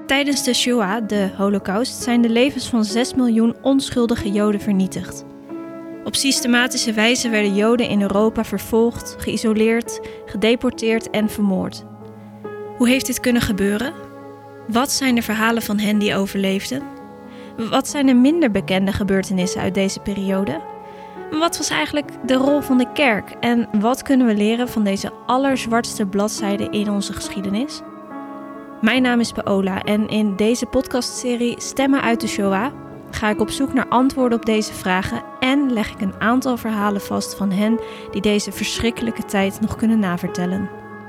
Tijdens de Shoah, de Holocaust, zijn de levens van 6 miljoen onschuldige Joden vernietigd. Op systematische wijze werden Joden in Europa vervolgd, geïsoleerd, gedeporteerd en vermoord. Hoe heeft dit kunnen gebeuren? Wat zijn de verhalen van hen die overleefden? Wat zijn de minder bekende gebeurtenissen uit deze periode? Wat was eigenlijk de rol van de kerk en wat kunnen we leren van deze allerzwartste bladzijde in onze geschiedenis? Mijn naam is Paola en in deze podcastserie Stemmen uit de Shoah ga ik op zoek naar antwoorden op deze vragen en leg ik een aantal verhalen vast van hen die deze verschrikkelijke tijd nog kunnen navertellen.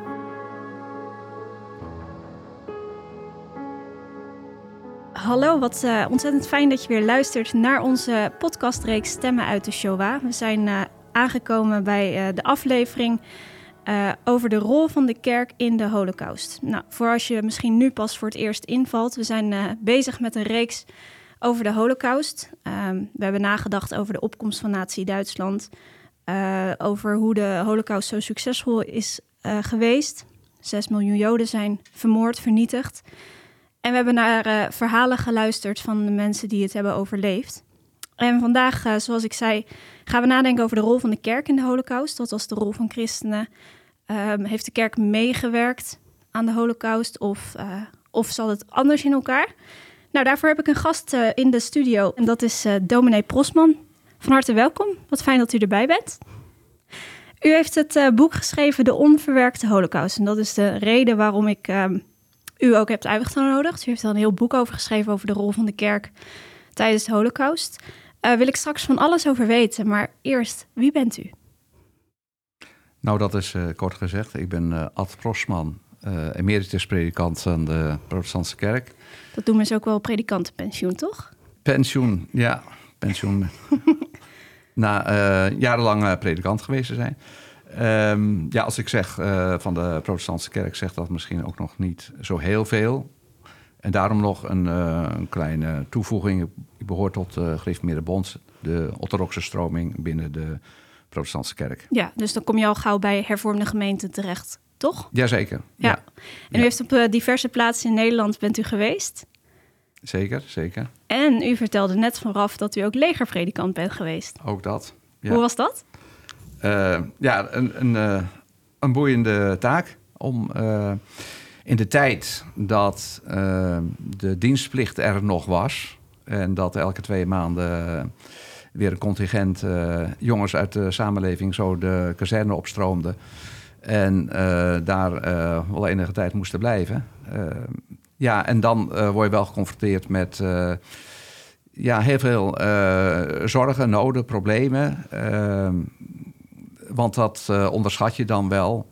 Hallo, wat ontzettend fijn dat je weer luistert naar onze podcastreeks Stemmen uit de Shoah. We zijn aangekomen bij de aflevering over de rol van de kerk in de Holocaust. Nou, voor als je misschien nu pas voor het eerst invalt, we zijn bezig met een reeks over de Holocaust. We hebben nagedacht over de opkomst van Nazi-Duitsland, over hoe de Holocaust zo succesvol is geweest. 6 miljoen Joden zijn vermoord, vernietigd. En we hebben naar verhalen geluisterd van de mensen die het hebben overleefd. En vandaag, zoals ik zei, gaan we nadenken over de rol van de kerk in de Holocaust. Wat was de rol van christenen? Heeft de kerk meegewerkt aan de Holocaust of zat het anders in elkaar? Nou, daarvoor heb ik een gast in de studio en dat is dominee Prosman. Van harte welkom, wat fijn dat u erbij bent. U heeft het boek geschreven De Onverwerkte Holocaust. En dat is de reden waarom ik u ook heb uitgenodigd. U heeft er een heel boek over geschreven over de rol van de kerk tijdens de Holocaust. Wil ik straks van alles over weten, maar eerst, wie bent u? Nou, dat is kort gezegd. Ik ben Ad Prosman, emeritus predikant aan de protestantse kerk. Dat doen we dus ook wel predikantenpensioen, toch? Pensioen, ja. Pensioen. Na jarenlang predikant geweest te zijn. Als ik zeg van de protestantse kerk, zegt dat misschien ook nog niet zo heel veel. En daarom nog een kleine toevoeging. Ik behoor tot de Gereformeerde Bond, de orthodoxe stroming binnen de protestantse kerk. Ja, dus dan kom je al gauw bij hervormde gemeenten terecht, toch? Jazeker. Ja. En u heeft op diverse plaatsen in Nederland bent u geweest? Zeker. En u vertelde net vooraf dat u ook legerpredikant bent geweest. Ook dat. Ja. Hoe was dat? Een boeiende taak om in de tijd dat de dienstplicht er nog was en dat elke 2 maanden weer een contingent jongens uit de samenleving zo de kazerne opstroomde en daar wel enige tijd moesten blijven. En dan word je wel geconfronteerd met heel veel zorgen, noden, problemen. Want dat onderschat je dan wel.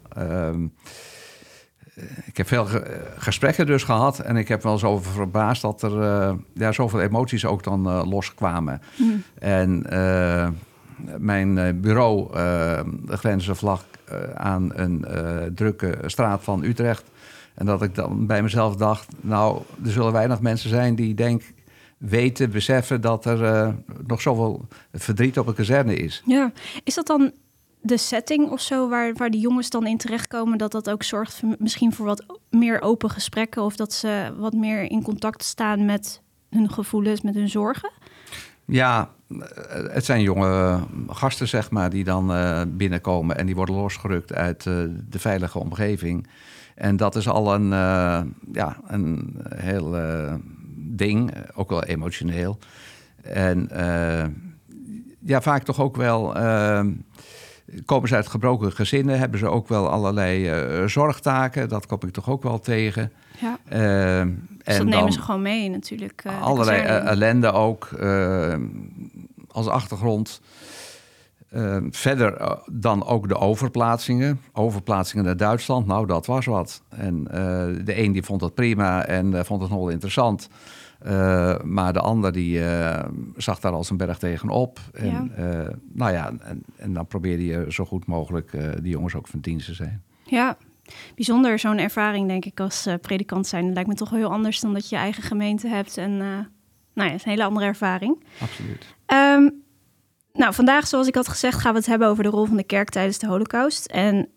Ik heb veel gesprekken dus gehad. En ik heb wel zo verbaasd dat er zoveel emoties ook dan loskwamen. Mm. En mijn bureau grensde vlak aan een drukke straat van Utrecht. En dat ik dan bij mezelf dacht, nou, er zullen weinig mensen zijn die beseffen dat er nog zoveel verdriet op een kazerne is. Ja, is dat dan de setting of zo waar die jongens dan in terechtkomen, dat ook zorgt misschien voor wat meer open gesprekken of dat ze wat meer in contact staan met hun gevoelens, met hun zorgen? Ja, het zijn jonge gasten, zeg maar, die dan binnenkomen en die worden losgerukt uit de veilige omgeving. En dat is al een heel ding, ook wel emotioneel. En vaak toch ook wel komen ze uit gebroken gezinnen, hebben ze ook wel allerlei zorgtaken. Dat kom ik toch ook wel tegen. Ja. Dus dat nemen ze gewoon mee natuurlijk. Allerlei ellende ook als achtergrond. Verder dan ook de overplaatsingen. Overplaatsingen naar Duitsland, nou dat was wat. En de een die vond dat prima en vond het nog wel interessant. Maar de ander die zag daar als een berg tegenop. En, en dan probeerde je zo goed mogelijk die jongens ook van dienst te zijn. Ja, bijzonder zo'n ervaring denk ik als predikant zijn. Dat lijkt me toch wel heel anders dan dat je eigen gemeente hebt. En het is een hele andere ervaring. Absoluut. Vandaag, zoals ik had gezegd, gaan we het hebben over de rol van de kerk tijdens de Holocaust. En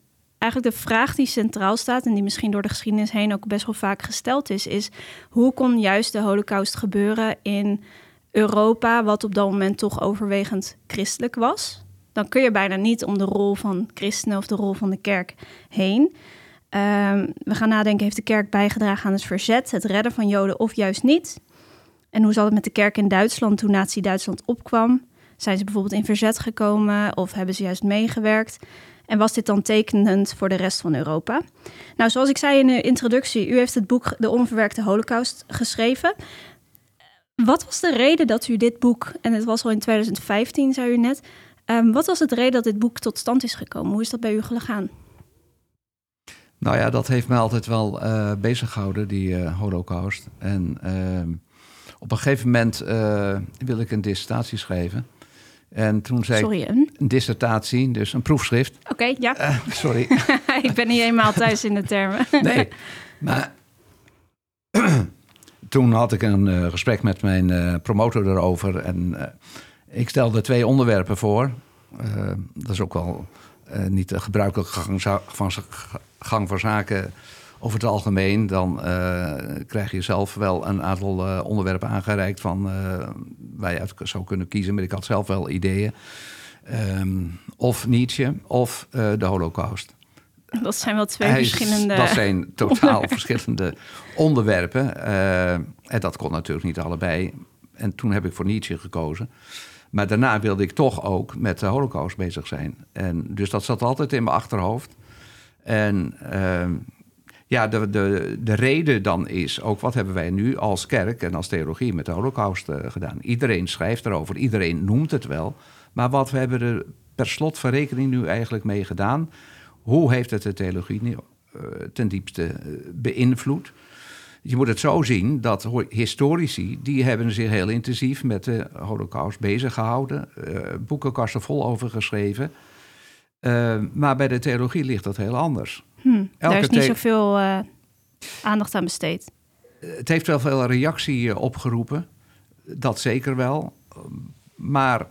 eigenlijk de vraag die centraal staat en die misschien door de geschiedenis heen ook best wel vaak gesteld is hoe kon juist de Holocaust gebeuren in Europa, wat op dat moment toch overwegend christelijk was? Dan kun je bijna niet om de rol van christenen of de rol van de kerk heen. We gaan nadenken, heeft de kerk bijgedragen aan het verzet, het redden van Joden of juist niet? En hoe zat het met de kerk in Duitsland toen Nazi-Duitsland opkwam? Zijn ze bijvoorbeeld in verzet gekomen of hebben ze juist meegewerkt? En was dit dan tekenend voor de rest van Europa? Nou, zoals ik zei in de introductie, u heeft het boek De Onverwerkte Holocaust geschreven. Wat was de reden dat u dit boek, en het was al in 2015, zei u net, wat was de reden dat dit boek tot stand is gekomen? Hoe is dat bij u gegaan? Nou ja, dat heeft mij altijd wel bezig gehouden, die Holocaust. En op een gegeven moment wilde ik een dissertatie schrijven. En toen zei ik, een dissertatie, dus een proefschrift. Oké, ja. Sorry. Ik ben niet helemaal thuis in de termen. Nee, maar toen had ik een gesprek met mijn promotor erover. En ik stelde 2 onderwerpen voor. Dat is ook wel niet de gebruikelijke gang van zaken over het algemeen. Dan krijg je zelf wel een aantal onderwerpen aangereikt van waar je uit zou kunnen kiezen. Maar ik had zelf wel ideeën. Of Nietzsche of de Holocaust. Dat zijn wel 2 verschillende... Dat zijn totaal verschillende onderwerpen. En dat kon natuurlijk niet allebei. En toen heb ik voor Nietzsche gekozen. Maar daarna wilde ik toch ook met de Holocaust bezig zijn. En dus dat zat altijd in mijn achterhoofd. En de reden dan is ook, wat hebben wij nu als kerk en als theologie met de Holocaust gedaan? Iedereen schrijft erover, iedereen noemt het wel. Maar wat hebben we er per slot van rekening nu eigenlijk mee gedaan? Hoe heeft het de theologie ten diepste beïnvloed? Je moet het zo zien dat historici, die hebben zich heel intensief met de Holocaust bezig gehouden. Boekenkasten vol over geschreven. Maar bij de theologie ligt dat heel anders. Daar is niet zoveel aandacht aan besteed. Het heeft wel veel reactie opgeroepen. Dat zeker wel. Maar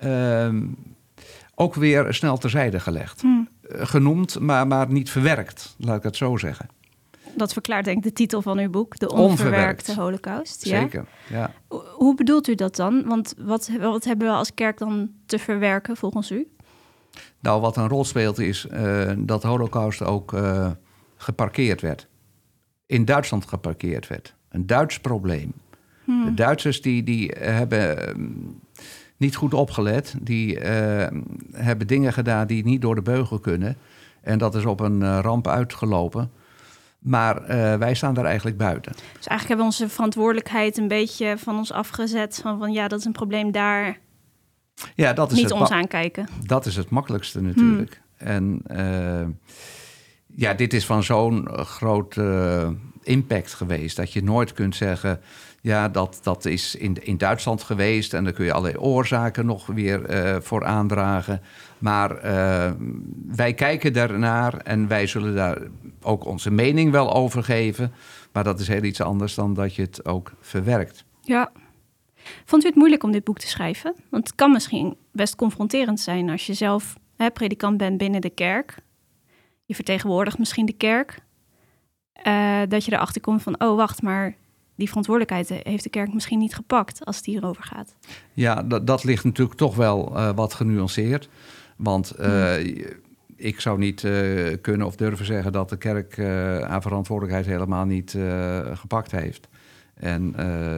ook weer snel terzijde gelegd. Genoemd, maar niet verwerkt, laat ik het zo zeggen. Dat verklaart denk ik de titel van uw boek, De Onverwerkte Holocaust. Ja? Zeker, ja. Hoe bedoelt u dat dan? Want wat hebben we als kerk dan te verwerken volgens u? Nou, wat een rol speelt is dat de Holocaust ook geparkeerd werd. In Duitsland geparkeerd werd. Een Duits probleem. De Duitsers die hebben niet goed opgelet. Die hebben dingen gedaan die niet door de beugel kunnen. En dat is op een ramp uitgelopen. Maar wij staan daar eigenlijk buiten. Dus eigenlijk hebben we onze verantwoordelijkheid een beetje van ons afgezet. Van ja, dat is een probleem daar. Ja, dat is niet ons aankijken. Dat is het makkelijkste natuurlijk. En dit is van zo'n grote impact geweest... dat je nooit kunt zeggen... ja, dat is in Duitsland geweest... en daar kun je allerlei oorzaken nog weer voor aandragen. Maar wij kijken daarnaar en wij zullen daar ook onze mening wel over geven. Maar dat is heel iets anders dan dat je het ook verwerkt. Ja. Vond u het moeilijk om dit boek te schrijven? Want het kan misschien best confronterend zijn als je zelf predikant bent binnen de kerk. Je vertegenwoordigt misschien de kerk. Dat je erachter komt van, oh wacht, maar die verantwoordelijkheid heeft de kerk misschien niet gepakt als het hierover gaat. Ja, dat ligt natuurlijk toch wel wat genuanceerd. Want ik zou niet kunnen of durven zeggen dat de kerk haar verantwoordelijkheid helemaal niet gepakt heeft. En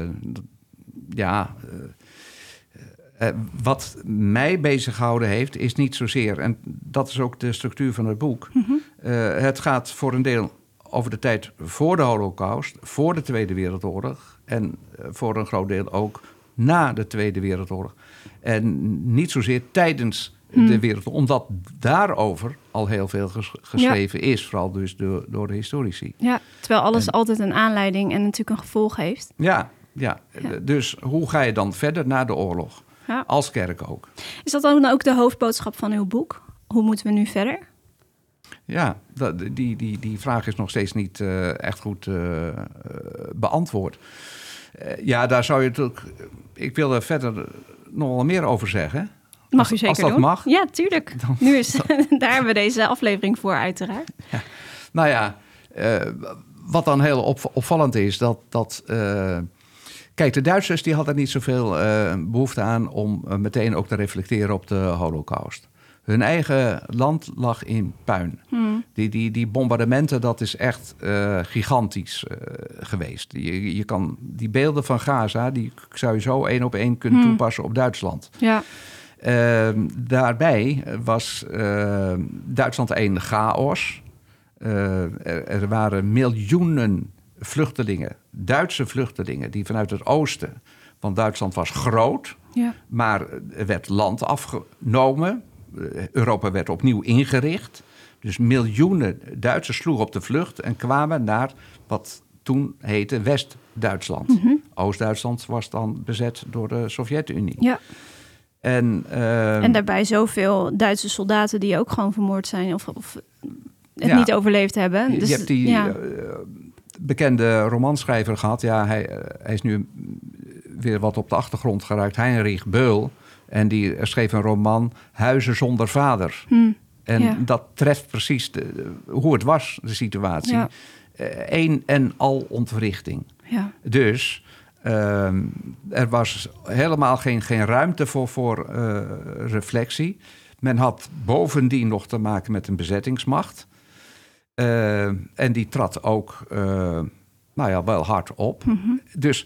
wat mij bezig gehouden heeft, is niet zozeer... en dat is ook de structuur van het boek. Het gaat voor een deel over de tijd voor de Holocaust... voor de Tweede Wereldoorlog... en voor een groot deel ook na de Tweede Wereldoorlog. En niet zozeer tijdens de Wereldoorlog... omdat daarover al heel veel geschreven is... vooral dus door de historici. Ja, terwijl alles altijd een aanleiding en natuurlijk een gevolg heeft. Ja. Dus hoe ga je dan verder na de oorlog? Ja. Als kerk ook. Is dat dan ook de hoofdboodschap van uw boek? Hoe moeten we nu verder? Ja, die vraag is nog steeds niet echt goed beantwoord. Daar zou je natuurlijk... Ik wil er verder nog wel meer over zeggen. Mag u zeker als dat doen. mag. Ja, tuurlijk. Daar hebben we deze aflevering voor uiteraard. Ja. Nou ja, wat dan heel opvallend is, dat kijk, de Duitsers die hadden niet zoveel behoefte aan om meteen ook te reflecteren op de Holocaust. Hun eigen land lag in puin. Die bombardementen, dat is echt gigantisch geweest. Je kan die beelden van Gaza, die zou je zo 1 op 1 kunnen toepassen op Duitsland. Ja. Daarbij was Duitsland een chaos. Er waren miljoenen vluchtelingen, Duitse vluchtelingen, die vanuit het oosten, want Duitsland was groot, maar er werd land afgenomen. Europa werd opnieuw ingericht. Dus miljoenen Duitsers sloegen op de vlucht en kwamen naar wat toen heette West-Duitsland. Oost-Duitsland was dan bezet door de Sovjet-Unie. Ja. En daarbij zoveel Duitse soldaten die ook gewoon vermoord zijn of het niet overleefd hebben. Dus, je hebt die bekende romanschrijver gehad. Ja, hij is nu weer wat op de achtergrond geraakt. Heinrich Böll. En die schreef een roman, Huizen zonder vader. En dat treft precies hoe het was, de situatie. Ja. Een en al ontwrichting. Ja. Dus er was helemaal geen ruimte voor reflectie. Men had bovendien nog te maken met een bezettingsmacht. En die trad ook wel hard op. Dus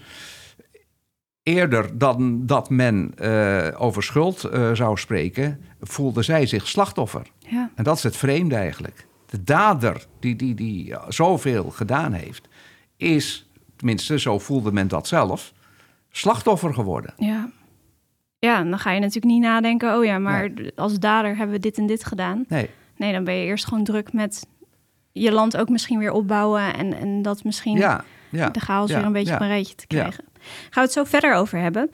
eerder dan dat men over schuld zou spreken, voelde zij zich slachtoffer. Ja. En dat is het vreemde eigenlijk. De dader die zoveel gedaan heeft, is, tenminste zo voelde men dat zelf, slachtoffer geworden. Ja. Ja, en dan ga je natuurlijk niet nadenken, maar als dader hebben we dit en dit gedaan. Nee, dan ben je eerst gewoon druk met je land ook misschien weer opbouwen en dat misschien de chaos weer een beetje op een rijtje te krijgen. Gaan we het zo verder over hebben.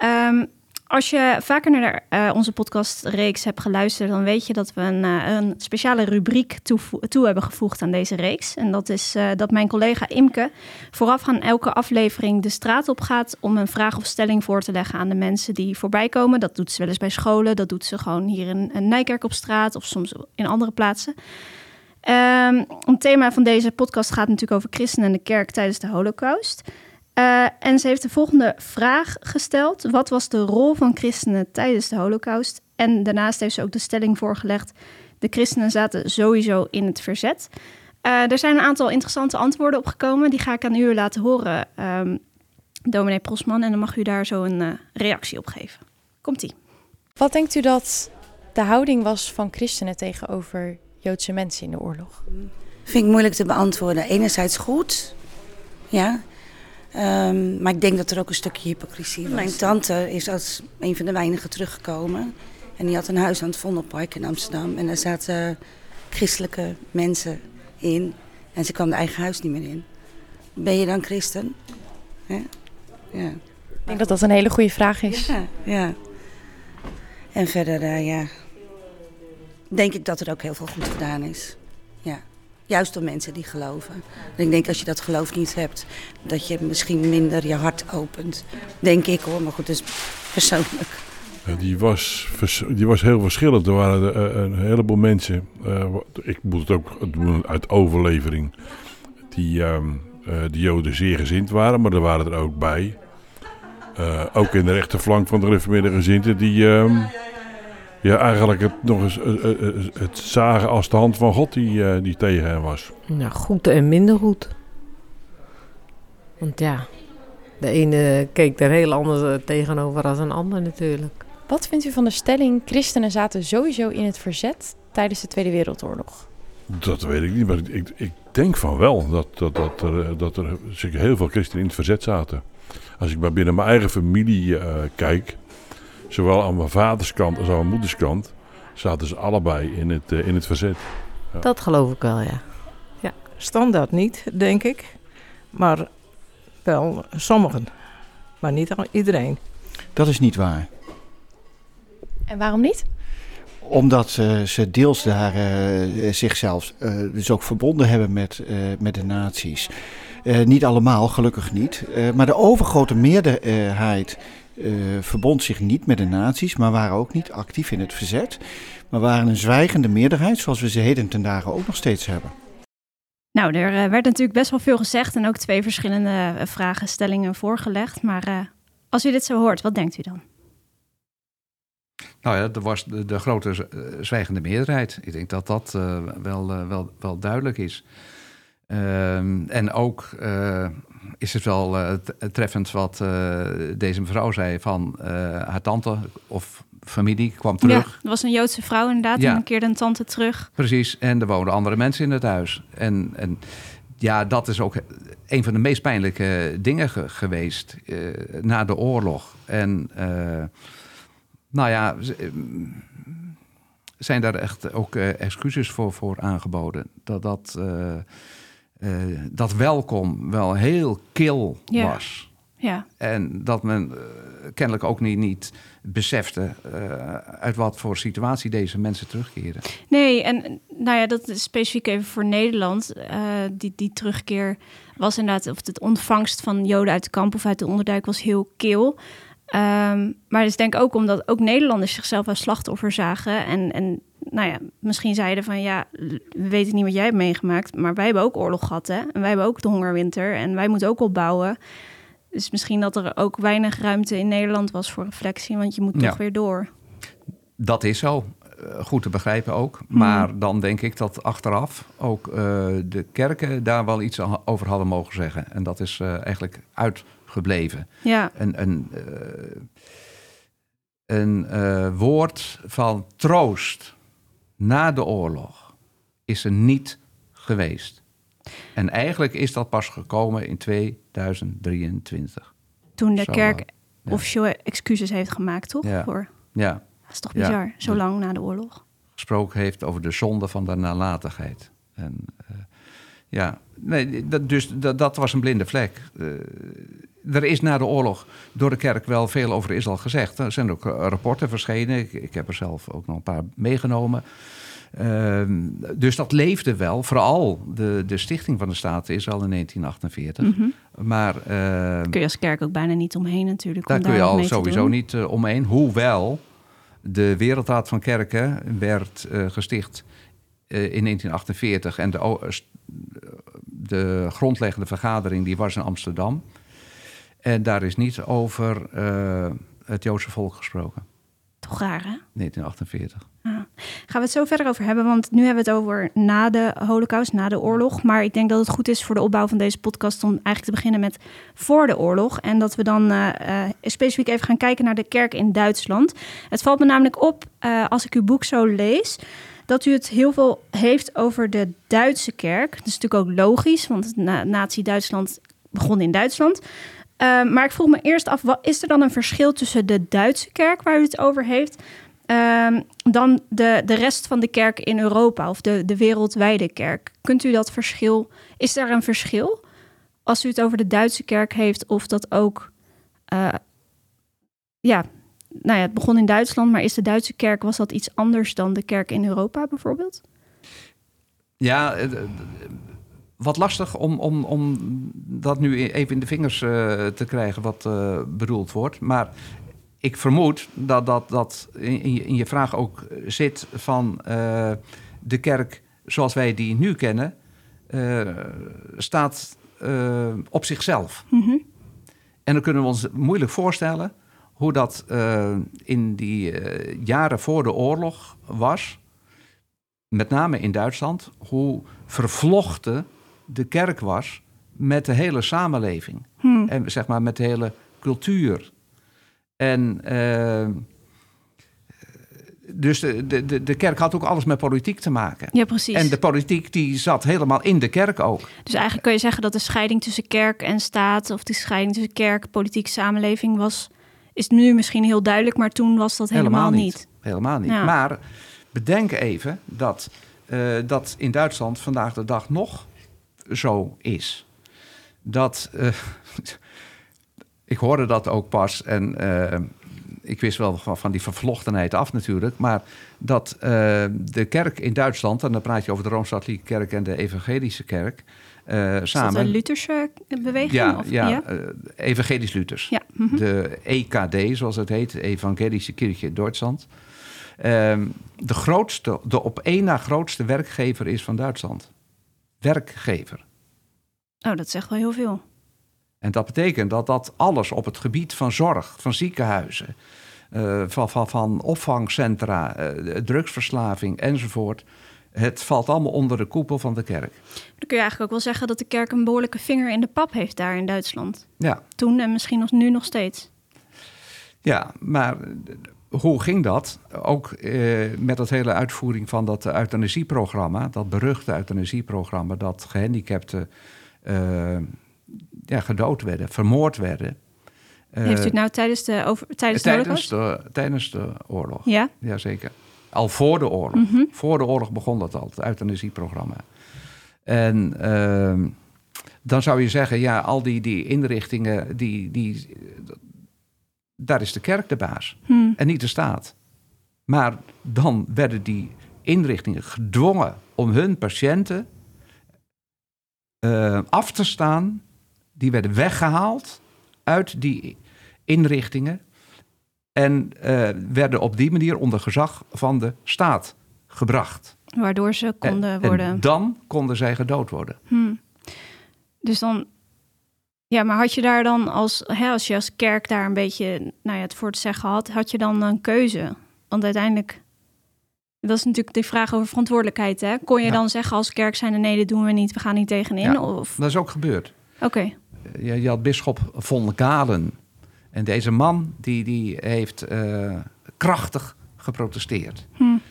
Als je vaker naar onze podcastreeks hebt geluisterd, dan weet je dat we een speciale rubriek toe hebben gevoegd aan deze reeks. En dat is dat mijn collega Imke vooraf aan elke aflevering de straat op gaat om een vraag of stelling voor te leggen aan de mensen die voorbij komen. Dat doet ze wel eens bij scholen, dat doet ze gewoon hier in Nijkerk op straat of soms in andere plaatsen. Het thema van deze podcast gaat natuurlijk over christenen en de kerk tijdens de Holocaust. En ze heeft de volgende vraag gesteld. Wat was de rol van christenen tijdens de Holocaust? En daarnaast heeft ze ook de stelling voorgelegd. De christenen zaten sowieso in het verzet. Er zijn een aantal interessante antwoorden op gekomen. Die ga ik aan u laten horen, dominee Prosman. En dan mag u daar zo een reactie op geven. Komt-ie. Wat denkt u dat de houding was van christenen tegenover Joodse mensen in de oorlog? Vind ik moeilijk te beantwoorden. Enerzijds goed, ja. Maar ik denk dat er ook een stukje hypocrisie was. Mijn tante is als een van de weinigen teruggekomen. En die had een huis aan het Vondelpark in Amsterdam. En daar zaten christelijke mensen in. En ze kwam de eigen huis niet meer in. Ben je dan christen? Ja. Ik denk dat dat een hele goede vraag is. Ja. En verder, denk ik dat er ook heel veel goed gedaan is. Ja. Juist door mensen die geloven. En ik denk als je dat geloof niet hebt, dat je misschien minder je hart opent. Denk ik hoor, maar goed, dat is persoonlijk. Die was heel verschillend. Er waren een heleboel mensen, ik moet het ook doen uit overlevering, die de Joden zeer gezind waren, maar er waren er ook bij. Ook in de rechterflank van de gereformeerde gezinten die eigenlijk het zagen als de hand van God die tegen hen was. Nou, goed en minder goed. Want ja, de ene keek er heel anders tegenover als een ander natuurlijk. Wat vindt u van de stelling, christenen zaten sowieso in het verzet tijdens de Tweede Wereldoorlog? Dat weet ik niet, maar ik denk van wel dat er heel veel christenen in het verzet zaten. Als ik maar binnen mijn eigen familie kijk, zowel aan mijn vaderskant als aan mijn moederskant, zaten ze allebei in het verzet. Ja. Dat geloof ik wel, ja. Ja, standaard niet, denk ik. Maar wel sommigen. Maar niet iedereen. Dat is niet waar. En waarom niet? Omdat ze deels daar zichzelf dus ook verbonden hebben met de nazi's. Niet allemaal, gelukkig niet. Maar de overgrote meerderheid verbond zich niet met de nazi's, maar waren ook niet actief in het verzet. Maar waren een zwijgende meerderheid, zoals we ze heden ten dagen ook nog steeds hebben. Nou, er werd natuurlijk best wel veel gezegd en ook 2 verschillende vragenstellingen voorgelegd. Maar als u dit zo hoort, wat denkt u dan? Nou ja, dat was de grote zwijgende meerderheid. Ik denk dat dat wel duidelijk is. En ook is het wel treffend wat deze mevrouw zei van haar tante of familie kwam terug. Ja, er was een Joodse vrouw inderdaad en een keer een tante terug. Precies, en er woonden andere mensen in het huis. En ja, dat is ook een van de meest pijnlijke dingen geweest na de oorlog. En nou ja, zijn daar echt ook excuses voor aangeboden. Dat welkom wel heel kil was. Ja. En dat men kennelijk ook niet besefte uit wat voor situatie deze mensen terugkeren. Nee, en nou ja, dat is specifiek even voor Nederland. Die terugkeer was inderdaad, of het ontvangst van Joden uit de kamp of uit de onderduik was heel kil. Maar dus denk ook omdat ook Nederlanders zichzelf als slachtoffer zagen. En nou ja, misschien zeiden van ja, we weten niet wat jij hebt meegemaakt, maar wij hebben ook oorlog gehad, hè? En wij hebben ook de hongerwinter en wij moeten ook opbouwen. Dus misschien dat er ook weinig ruimte in Nederland was voor reflectie, want je moet toch weer door. Dat is zo. Goed te begrijpen ook. Maar dan denk ik dat achteraf ook de kerken daar wel iets over hadden mogen zeggen. En dat is eigenlijk uitgebleven. Ja. Een woord van troost na de oorlog is er niet geweest. En eigenlijk is dat pas gekomen in 2023. Toen de kerk officieel excuses heeft gemaakt, toch? Ja. Ja. Dat is toch bizar, zo lang na de oorlog. Gesproken heeft over de zonde van de nalatigheid. En dat was een blinde vlek. Er is na de oorlog door de kerk wel veel over Israël gezegd. Er zijn ook rapporten verschenen. Ik heb er zelf ook nog een paar meegenomen. Dus dat leefde wel. Vooral de stichting van de Staten is al in 1948. Mm-hmm. Maar kun je als kerk ook bijna niet omheen natuurlijk. Daar kun je al sowieso niet omheen. Hoewel de Wereldraad van Kerken werd gesticht in 1948. En de grondleggende vergadering die was in Amsterdam. En daar is niet over het Joodse volk gesproken. Toch raar, hè? 1948. Ja. Gaan we het zo verder over hebben, want nu hebben we het over na de Holocaust, na de oorlog. Maar ik denk dat het goed is voor de opbouw van deze podcast om eigenlijk te beginnen met voor de oorlog. En dat we dan specifiek even gaan kijken naar de kerk in Duitsland. Het valt me namelijk op, als ik uw boek zo lees, dat u het heel veel heeft over de Duitse kerk. Dat is natuurlijk ook logisch, want Nazi-Duitsland begon in Duitsland. Maar ik vroeg me eerst af, is er dan een verschil tussen de Duitse kerk, waar u het over heeft, dan de rest van de kerk in Europa of de wereldwijde kerk? Kunt u dat verschil, is er een verschil als u het over de Duitse kerk heeft of dat ook, het begon in Duitsland, maar is de Duitse kerk, was dat iets anders dan de kerk in Europa bijvoorbeeld? Ja, wat lastig om dat nu even in de vingers te krijgen wat bedoeld wordt. Maar ik vermoed dat in je vraag ook zit van de kerk zoals wij die nu kennen, staat op zichzelf. Mm-hmm. En dan kunnen we ons moeilijk voorstellen hoe dat in die jaren voor de oorlog was. Met name in Duitsland, hoe vervlochten de kerk was met de hele samenleving. En zeg maar met de hele cultuur. En dus de kerk had ook alles met politiek te maken. Ja, precies. En de politiek die zat helemaal in de kerk ook. Dus eigenlijk kun je zeggen dat de scheiding tussen kerk en staat, of de scheiding tussen kerk, politiek, samenleving is nu misschien heel duidelijk, maar toen was dat helemaal niet. Helemaal niet. Ja. Maar bedenk even dat dat in Duitsland vandaag de dag nog zo is. Dat ik hoorde dat ook pas en ik wist wel van die vervlochtenheid af natuurlijk, maar dat de kerk in Duitsland, en dan praat je over de Rooms-Katholieke Kerk en de Evangelische Kerk, samen... Is dat een Lutherse beweging? Ja, Evangelisch-Luthers. Ja. De EKD, zoals het heet, Evangelische Kirche in Duitsland. De op één na grootste werkgever is van Duitsland. Werkgever. Oh, dat zegt wel heel veel. En dat betekent dat alles op het gebied van zorg, van ziekenhuizen, van opvangcentra, drugsverslaving enzovoort. Het valt allemaal onder de koepel van de kerk. Dan kun je eigenlijk ook wel zeggen dat de kerk een behoorlijke vinger in de pap heeft daar in Duitsland. Ja. Toen en misschien nu nog steeds. Ja, maar hoe ging dat? Ook met dat hele uitvoering van dat euthanasieprogramma, dat beruchte euthanasieprogramma, dat gehandicapten gedood werden, vermoord werden. Heeft u het nou tijdens de Holocaust? Tijdens de oorlog. Ja? Jazeker. Al voor de oorlog. Mm-hmm. Voor de oorlog begon dat al, het euthanasieprogramma. En dan zou je zeggen, ja, al die inrichtingen, daar is de kerk de baas. En niet de staat. Maar dan werden die inrichtingen gedwongen om hun patiënten af te staan. Die werden weggehaald uit die inrichtingen. En werden op die manier onder gezag van de staat gebracht. Waardoor ze konden worden... En dan konden zij gedood worden. Dus dan... Ja, maar had je daar dan als je als kerk daar een beetje het voor te zeggen had je dan een keuze? Want uiteindelijk... Dat is natuurlijk de vraag over verantwoordelijkheid, hè? Kon je dan zeggen als kerk zijnde, nee, dit doen we niet, we gaan niet tegenin? Ja, of? dat is ook gebeurd. Oké. Je had bisschop von Galen. En deze man die heeft krachtig geprotesteerd.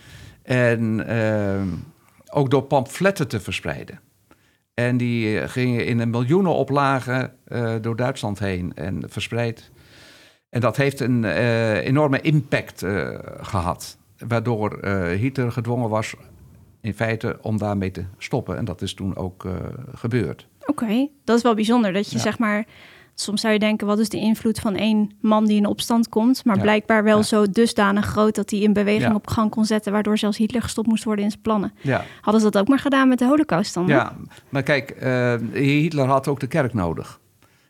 En ook door pamfletten te verspreiden. En die gingen in een miljoenen oplagen door Duitsland heen en verspreid. En dat heeft een enorme impact gehad. Waardoor Hitler gedwongen was in feite om daarmee te stoppen. En dat is toen ook gebeurd. Oké, dat is wel bijzonder. Dat je zeg maar... Soms zou je denken, wat is de invloed van één man die in opstand komt? Maar blijkbaar wel zo dusdanig groot dat hij een beweging op gang kon zetten, waardoor zelfs Hitler gestopt moest worden in zijn plannen. Ja. Hadden ze dat ook maar gedaan met de Holocaust dan? Ja, maar kijk, Hitler had ook de kerk nodig.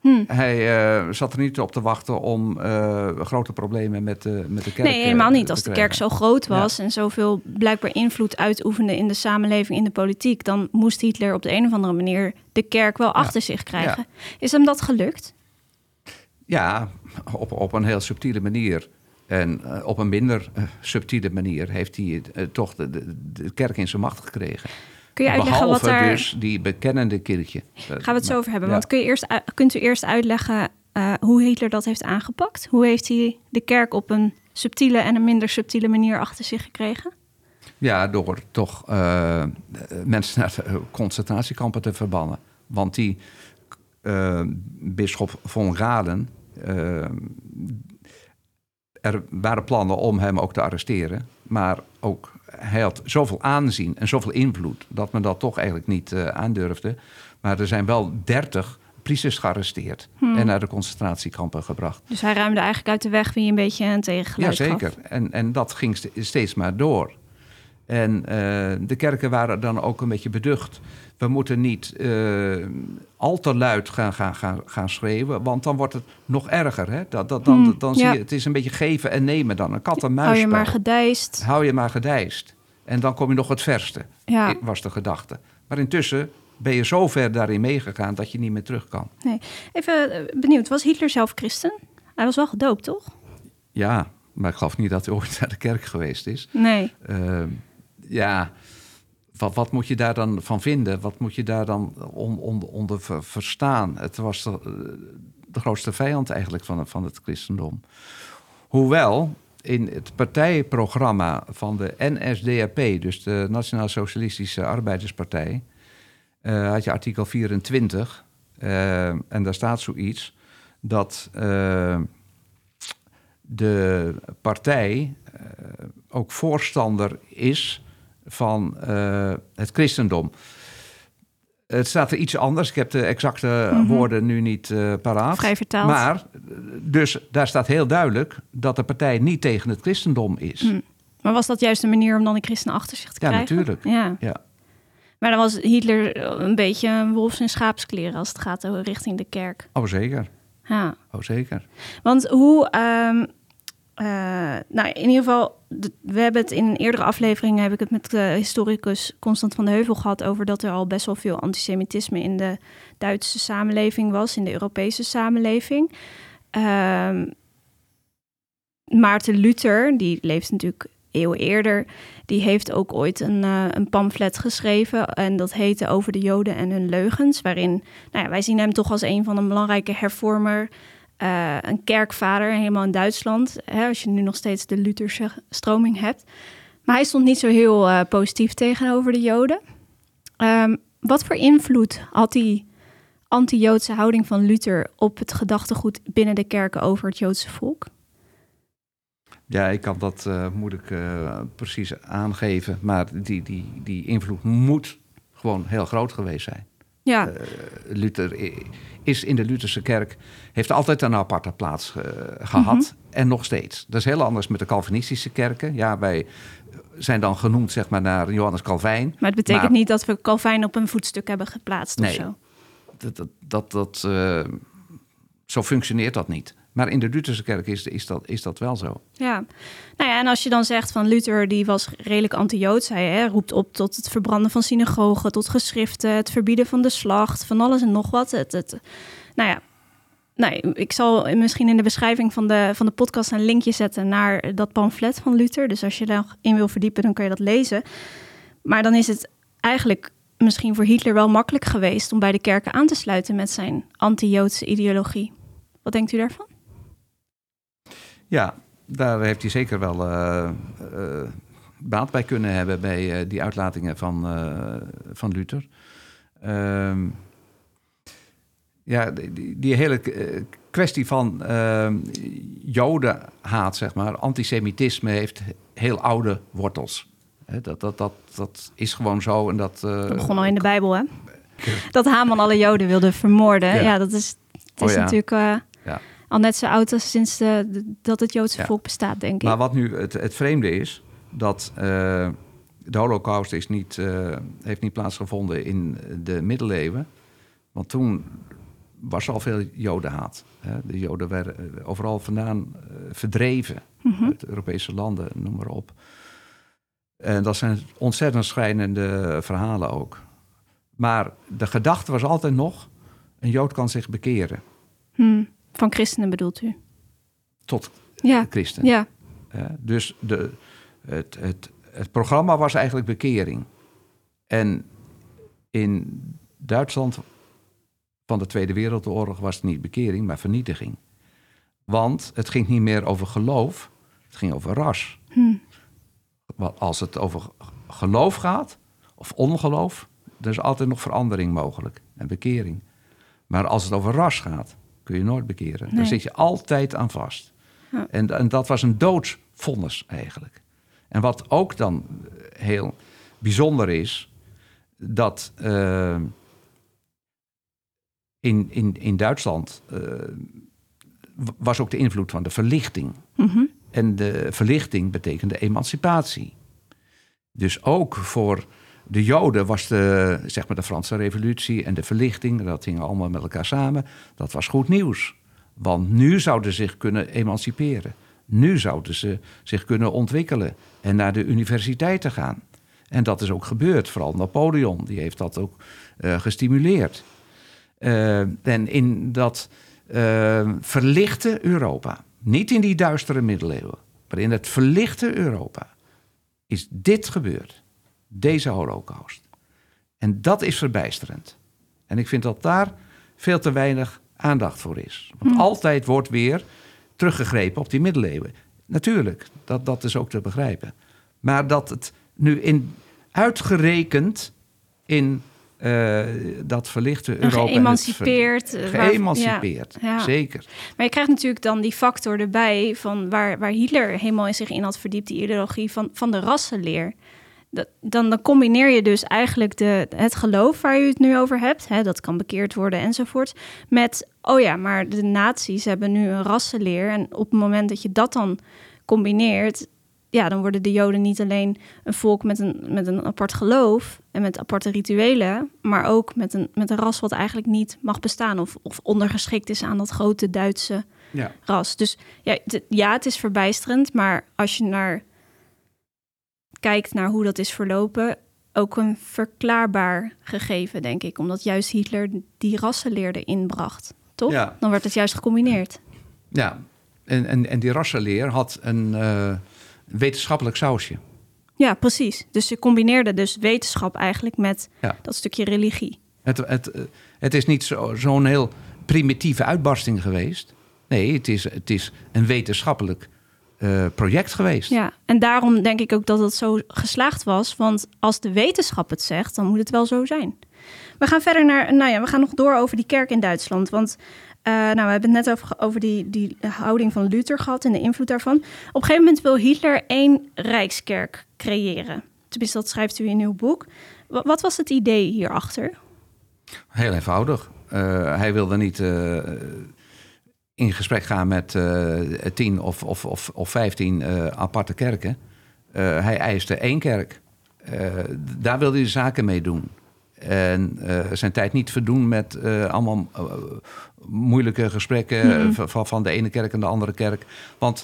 Hij zat er niet op te wachten om grote problemen met de kerk Nee, helemaal niet. Als de kerk zo groot was en zoveel blijkbaar invloed uitoefende in de samenleving, in de politiek, dan moest Hitler op de een of andere manier de kerk wel achter zich krijgen. Ja. Is hem dat gelukt? Ja, op een heel subtiele manier. En op een minder subtiele manier heeft hij toch de kerk in zijn macht gekregen. Kun je uitleggen behalve wat daar... dus die bekennende kirkje. Gaan we het zo over hebben. Want kunt u eerst uitleggen hoe Hitler dat heeft aangepakt? Hoe heeft hij de kerk op een subtiele en een minder subtiele manier achter zich gekregen? Ja, door toch mensen naar de concentratiekampen te verbannen. Want die bisschop von Galen... er waren plannen om hem ook te arresteren. Maar ook hij had zoveel aanzien en zoveel invloed dat men dat toch eigenlijk niet aandurfde. Maar er zijn wel 30 priesters gearresteerd en naar de concentratiekampen gebracht. Dus hij ruimde eigenlijk uit de weg wie een beetje een tegengeluid gaf. Ja, zeker. En dat ging steeds maar door. En de kerken waren dan ook een beetje beducht. We moeten niet al te luid gaan schreeuwen, want dan wordt het nog erger. Hè? Dan zie je, het is een beetje geven en nemen dan. Een kat-en-muisspel. Hou je maar gedijst. Hou je maar gedijst. En dan kom je nog het verste, was de gedachte. Maar intussen ben je zo ver daarin meegegaan dat je niet meer terug kan. Nee. Even benieuwd, was Hitler zelf christen? Hij was wel gedoopt, toch? Ja, maar ik geloof niet dat hij ooit naar de kerk geweest is. Nee. Wat moet je daar dan van vinden? Wat moet je daar dan onder verstaan? Het was de grootste vijand eigenlijk van het christendom. Hoewel in het partijprogramma van de NSDAP, dus de Nationaal Socialistische Arbeiderspartij, had je artikel 24. En daar staat zoiets dat de partij ook voorstander is van het christendom. Het staat er iets anders. Ik heb de exacte woorden nu niet paraat. Vrij vertaald. Maar dus daar staat heel duidelijk dat de partij niet tegen het christendom is. Maar was dat juist een manier om dan de christenen achter zich te krijgen? Natuurlijk. Ja. Maar dan was Hitler een beetje een wolf in schaapskleren als het gaat richting de kerk. Oh, zeker. Ja. Oh, zeker. Want hoe... in ieder geval, we hebben het in een eerdere aflevering... heb ik het met de historicus Constant van de Heuvel gehad... over dat er al best wel veel antisemitisme in de Duitse samenleving was... in de Europese samenleving. Maarten Luther, die leeft natuurlijk eeuwen eerder... die heeft ook ooit een pamflet geschreven... en dat heette Over de Joden en hun leugens... waarin wij zien hem toch als een van de belangrijke hervormer... een kerkvader, helemaal in Duitsland... als je nu nog steeds de Lutherse stroming hebt. Maar hij stond niet zo heel positief tegenover de Joden. Wat voor invloed had die anti-Joodse houding van Luther... op het gedachtegoed binnen de kerken over het Joodse volk? Ja, ik kan dat moeilijk precies aangeven. Maar die invloed moet gewoon heel groot geweest zijn. Ja. Luther is in de Lutherse kerk... heeft altijd een aparte plaats gehad. En nog steeds. Dat is heel anders met de Calvinistische kerken. Ja, wij zijn dan genoemd zeg maar naar Johannes Calvijn. Maar het betekent niet dat we Calvijn op een voetstuk hebben geplaatst of zo. Zo functioneert dat niet. Maar in de Lutherse kerk is dat wel zo. Ja, en als je dan zegt van Luther, die was redelijk anti-Joods. Hij roept op tot het verbranden van synagogen, tot geschriften, het verbieden van de slacht, van alles en nog wat. Ik zal misschien in de beschrijving van de podcast een linkje zetten naar dat pamflet van Luther. Dus als je daarin wil verdiepen, dan kan je dat lezen. Maar dan is het eigenlijk misschien voor Hitler wel makkelijk geweest om bij de kerken aan te sluiten met zijn anti-Joodse ideologie. Wat denkt u daarvan? Ja, daar heeft hij zeker wel baat bij kunnen hebben... bij die uitlatingen van Luther. Die hele kwestie van jodenhaat, zeg maar... antisemitisme heeft heel oude wortels. Dat is gewoon zo. En dat begon al in de Bijbel, hè? Dat Haman alle Joden wilde vermoorden. Ja, dat is natuurlijk... al net zo oud als sinds dat het Joodse volk bestaat, denk ik. Maar wat nu het vreemde is... dat de Holocaust heeft niet plaatsgevonden in de middeleeuwen. Want toen was er al veel jodenhaat. De Joden werden overal vandaan verdreven. Uit Europese landen, noem maar op. En dat zijn ontzettend schrijnende verhalen ook. Maar de gedachte was altijd nog... een Jood kan zich bekeren. Van christenen bedoelt u? Tot christen. Ja. Dus het programma was eigenlijk bekering. En in Duitsland van de Tweede Wereldoorlog was het niet bekering, maar vernietiging. Want het ging niet meer over geloof, het ging over ras. Want als het over geloof gaat, of ongeloof, dan is altijd nog verandering mogelijk en bekering. Maar als het over ras gaat, kun je nooit bekeren. Nee. Daar zit je altijd aan vast. Ja. En dat was een doodsvonnis eigenlijk. En wat ook dan heel bijzonder is... dat in Duitsland was ook de invloed van de verlichting. En de verlichting betekende emancipatie. Dus ook voor de Joden was de Franse revolutie en de verlichting... dat hing allemaal met elkaar samen. Dat was goed nieuws. Want nu zouden ze zich kunnen emanciperen. Nu zouden ze zich kunnen ontwikkelen en naar de universiteiten gaan. En dat is ook gebeurd. Vooral Napoleon, die heeft dat ook gestimuleerd. En in dat verlichte Europa, niet in die duistere middeleeuwen... maar in het verlichte Europa is dit gebeurd. Deze Holocaust. En dat is verbijsterend. En ik vind dat daar veel te weinig aandacht voor is. Want altijd wordt weer teruggegrepen op die middeleeuwen. Natuurlijk, dat is ook te begrijpen. Maar dat het nu uitgerekend in dat verlichte Europa... Geëmancipeerd, ja. Zeker. Maar je krijgt natuurlijk dan die factor erbij... van waar Hitler helemaal in zich in had verdiept... die ideologie van de rassenleer. Dan combineer je dus eigenlijk het geloof waar je het nu over hebt, hè, dat kan bekeerd worden enzovoort, met, maar de nazi's hebben nu een rassenleer. En op het moment dat je dat dan combineert, dan worden de Joden niet alleen een volk met een apart geloof en met aparte rituelen, maar ook met een ras wat eigenlijk niet mag bestaan of ondergeschikt is aan dat grote Duitse ras. Dus het is verbijsterend, maar als je kijkt naar hoe dat is verlopen, ook een verklaarbaar gegeven, denk ik. Omdat juist Hitler die rassenleer erin bracht, toch? Ja. Dan werd het juist gecombineerd. Ja, en die rassenleer had een wetenschappelijk sausje. Ja, precies. Dus je combineerde dus wetenschap eigenlijk met dat stukje religie. Het is niet zo'n heel primitieve uitbarsting geweest. Nee, het is een wetenschappelijk project geweest. Ja, en daarom denk ik ook dat het zo geslaagd was. Want als de wetenschap het zegt, dan moet het wel zo zijn. We gaan verder we gaan nog door over die kerk in Duitsland. Want we hebben het net over die houding van Luther gehad en de invloed daarvan. Op een gegeven moment wil Hitler 1 rijkskerk creëren. Tenminste, dat schrijft u in uw boek. Wat was het idee hierachter? Heel eenvoudig. Hij wilde niet in gesprek gaan met 10 of 15 aparte kerken. Hij eiste 1 kerk. Daar wilde hij zaken mee doen. En zijn tijd niet verdoen met allemaal moeilijke gesprekken van de ene kerk en de andere kerk. Want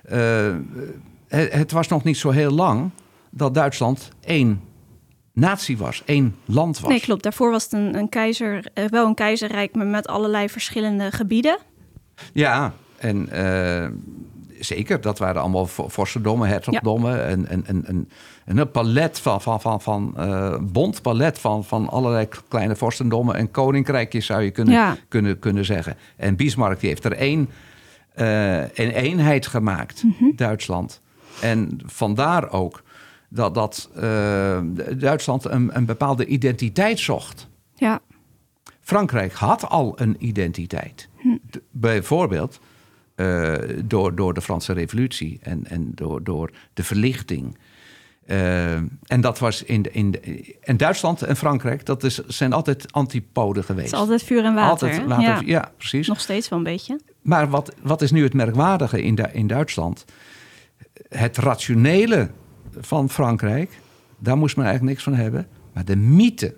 het was nog niet zo heel lang dat Duitsland 1 natie was, 1 land was. Nee, klopt. Daarvoor was het een keizerrijk, maar met allerlei verschillende gebieden. Ja, en zeker, dat waren allemaal vorstendommen, hertogdommen. Een palet bont palet van allerlei kleine vorstendommen en koninkrijkjes zou je kunnen zeggen. En Bismarck die heeft er een eenheid gemaakt, Duitsland. En vandaar ook dat Duitsland een bepaalde identiteit zocht. Ja. Frankrijk had al een identiteit. Bijvoorbeeld door de Franse Revolutie en door de verlichting. En dat was en Duitsland en Frankrijk, zijn altijd antipoden geweest. Het is altijd vuur en water. Ja, precies. Nog steeds wel een beetje. Maar wat is nu het merkwaardige in Duitsland? Het rationele van Frankrijk, daar moest men eigenlijk niks van hebben. Maar de mythe,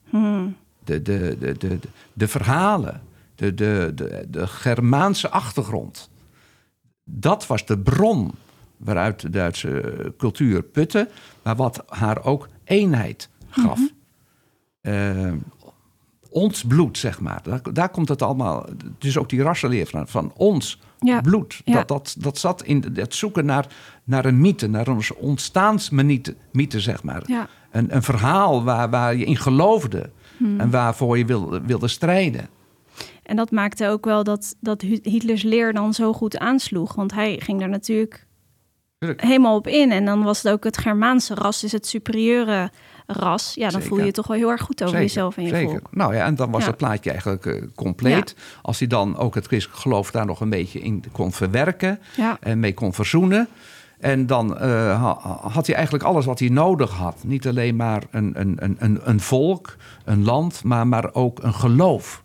de verhalen, de Germaanse achtergrond. Dat was de bron waaruit de Duitse cultuur putte, maar wat haar ook eenheid gaf. Ons bloed, zeg maar. Daar komt het allemaal. Dus ook die rassenleer van ons bloed. Ja. Dat zat in het zoeken naar een mythe, naar een ontstaansmythe, zeg maar. Ja. Een verhaal waar je in geloofde en waarvoor je wilde strijden. En dat maakte ook wel dat Hitlers leer dan zo goed aansloeg. Want hij ging daar natuurlijk helemaal op in. En dan was het ook het Germaanse ras, dus het superieure ras. Ja, dan zeker. Voel je je toch wel heel erg goed over jezelf en je volk. Nou ja, en dan was het plaatje eigenlijk compleet. Ja. Als hij dan ook het christelijk geloof daar nog een beetje in kon verwerken en mee kon verzoenen. En dan had hij eigenlijk alles wat hij nodig had. Niet alleen maar een volk, een land, maar ook een geloof.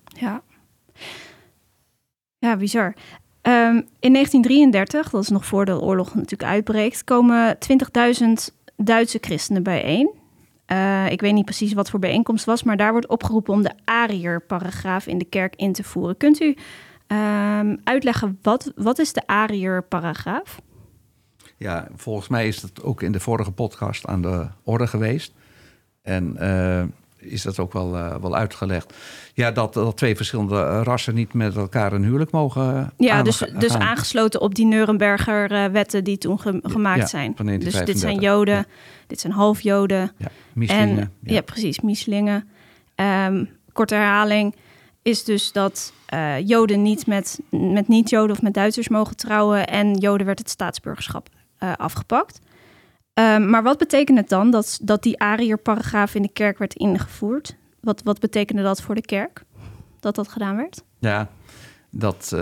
Ja, bizar. In 1933, dat is nog voor de oorlog natuurlijk uitbreekt, komen 20.000 Duitse christenen bijeen. Ik weet niet precies wat voor bijeenkomst was, maar daar wordt opgeroepen om de Ariër-paragraaf in de kerk in te voeren. Kunt u uitleggen, wat is de Ariër-paragraaf? Ja, volgens mij is dat ook in de vorige podcast aan de orde geweest. En is dat ook wel uitgelegd. Ja, dat 2 verschillende rassen niet met elkaar een huwelijk mogen dus aangesloten op die Nuremberger wetten die toen gemaakt zijn. Dus dit zijn Joden, dit zijn halfjoden. Ja, Mieslingen. Ja, precies, Mieslingen. Korte herhaling is dus dat Joden niet met niet-Joden of met Duitsers mogen trouwen. En Joden werd het staatsburgerschap afgepakt. Maar wat betekent het dan dat die Ariër-paragraaf in de kerk werd ingevoerd? Wat betekende dat voor de kerk, dat gedaan werd? Ja, dat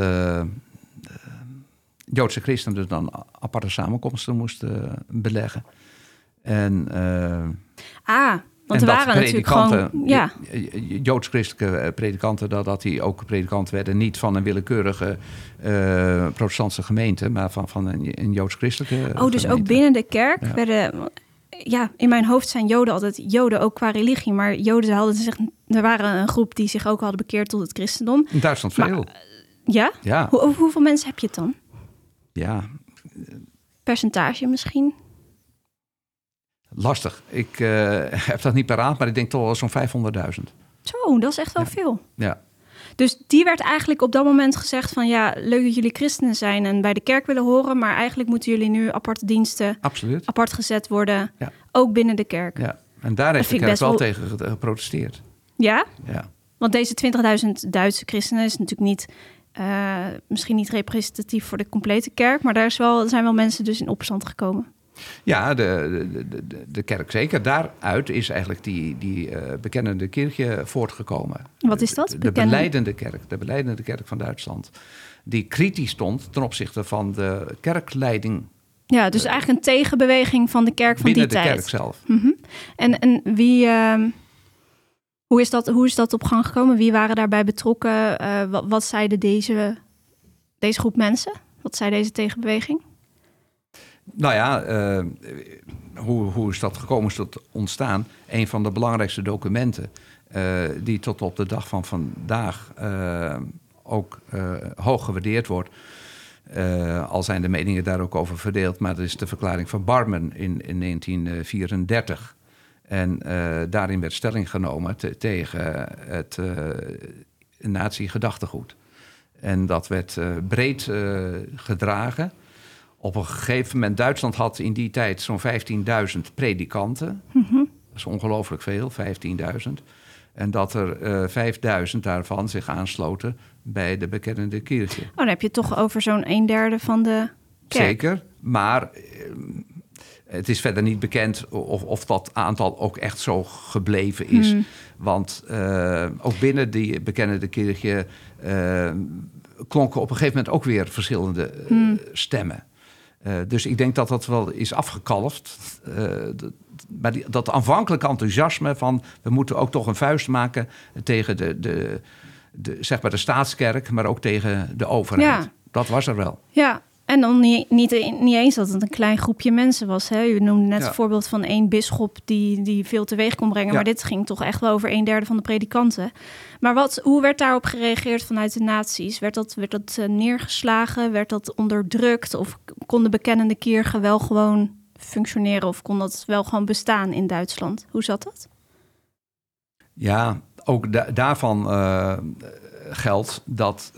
Joodse christenen dus dan aparte samenkomsten moesten beleggen. En, want er waren natuurlijk gewoon... Ja. Joods-christelijke predikanten, dat die ook predikant werden. Niet van een willekeurige protestantse gemeente, maar van een Joods-christelijke gemeente. Dus ook binnen de kerk werden... Ja, in mijn hoofd zijn Joden altijd Joden, ook qua religie. Maar Joden hadden zich... Er waren een groep die zich ook hadden bekeerd tot het christendom. In Duitsland veel. Ja? Hoeveel mensen heb je het dan? Ja. Percentage misschien? Lastig. Ik heb dat niet paraat, maar ik denk toch wel zo'n 500.000. Zo, dat is echt wel veel. Ja. Dus die werd eigenlijk op dat moment gezegd van... ja, leuk dat jullie christenen zijn en bij de kerk willen horen... maar eigenlijk moeten jullie nu aparte diensten apart gezet worden. Ja. Ook binnen de kerk. Ja, en daar heeft de kerk wel tegen geprotesteerd. Ja? Ja. Want deze 20.000 Duitse christenen is natuurlijk niet... misschien niet representatief voor de complete kerk... maar daar zijn wel mensen dus in opstand gekomen. Ja, de kerk zeker. Daaruit is eigenlijk die bekennende kirche voortgekomen. Wat is dat? De belijdende kerk van Duitsland. Die kritisch stond ten opzichte van de kerkleiding. Ja, dus eigenlijk een tegenbeweging van de kerk van die tijd. Binnen de kerk zelf. Mm-hmm. En wie... Hoe is dat op gang gekomen? Wie waren daarbij betrokken? Wat zeiden deze groep mensen? Wat zei deze tegenbeweging? Nou ja, hoe is dat gekomen, is dat ontstaan? Een van de belangrijkste documenten die tot op de dag van vandaag ook hoog gewaardeerd wordt. Al zijn de meningen daar ook over verdeeld, maar dat is de verklaring van Barmen in 1934. En daarin werd stelling genomen tegen het nazi-gedachtegoed. En dat werd breed gedragen. Op een gegeven moment, Duitsland had in die tijd zo'n 15.000 predikanten. Mm-hmm. Dat is ongelooflijk veel, 15.000. En dat er 5.000 daarvan zich aansloten bij de bekennende kirche. Dan heb je het toch over zo'n 1/3 van de kerk. Zeker, maar het is verder niet bekend of dat aantal ook echt zo gebleven is. Want ook binnen die bekennende kirche klonken op een gegeven moment ook weer verschillende stemmen. Dus ik denk dat dat wel is afgekalfd. Maar dat aanvankelijke enthousiasme van... we moeten ook toch een vuist maken tegen zeg maar de staatskerk... maar ook tegen de overheid. Ja. Dat was er wel. Ja, en dan niet eens dat het een klein groepje mensen was. Hè? U noemde net het voorbeeld van 1 bisschop die veel teweeg kon brengen. Ja. Maar dit ging toch echt wel over 1/3 van de predikanten. Maar hoe werd daarop gereageerd vanuit de nazi's? Werd dat neergeslagen? Werd dat onderdrukt? Of kon de bekennende kirche wel gewoon functioneren? Of kon dat wel gewoon bestaan in Duitsland? Hoe zat dat? Ja, ook daarvan geldt dat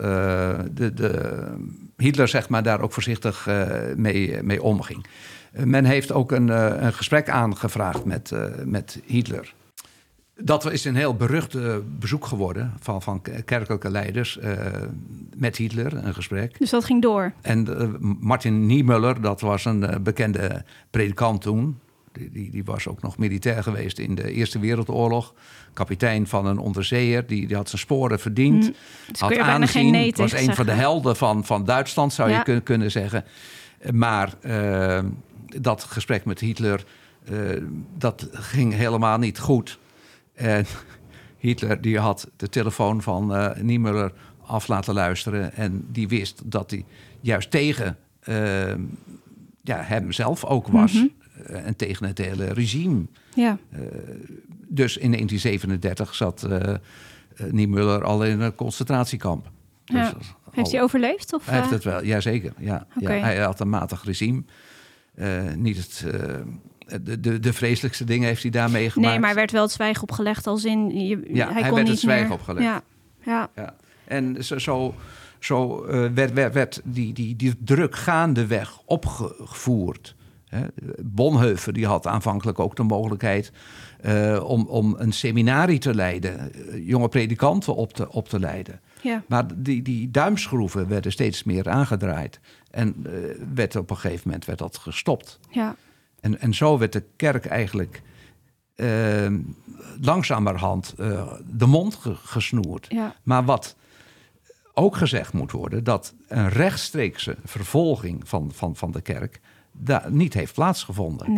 Hitler zeg maar, daar ook voorzichtig mee omging. Men heeft ook een gesprek aangevraagd met Hitler. Dat is een heel berucht bezoek geworden van kerkelijke leiders met Hitler, een gesprek. Dus dat ging door? En Martin Niemöller, dat was een bekende predikant toen. Die was ook nog militair geweest in de Eerste Wereldoorlog. Kapitein van een onderzeeër, die had zijn sporen verdiend. Dus had aanzien, was een van de helden van Duitsland, zou je kunnen zeggen. Maar dat gesprek met Hitler, dat ging helemaal niet goed. En Hitler die had de telefoon van Niemöller af laten luisteren. En die wist dat hij juist tegen hemzelf ook was. Mm-hmm. En tegen het hele regime. Ja. Dus in 1937 zat Niemöller al in een concentratiekamp. Ja. Dus heeft hij overleefd? Of? Hij heeft het wel, jazeker. Ja. Okay. Ja, hij had een matig regime. Niet de vreselijkste dingen heeft hij daar meegemaakt. Nee, maar er werd wel het zwijgen opgelegd als in... hij kon werd niet het zwijgen meer opgelegd. Ja. En zo werd die druk gaandeweg opgevoerd. Bonhoeffer die had aanvankelijk ook de mogelijkheid om een seminarie te leiden, jonge predikanten op te leiden. Ja. Maar die duimschroeven werden steeds meer aangedraaid en werd op een gegeven moment werd dat gestopt. Ja. En zo werd de kerk eigenlijk langzamerhand de mond gesnoerd. Ja. Maar wat ook gezegd moet worden, dat een rechtstreekse vervolging van de kerk daar niet heeft plaatsgevonden. Nee.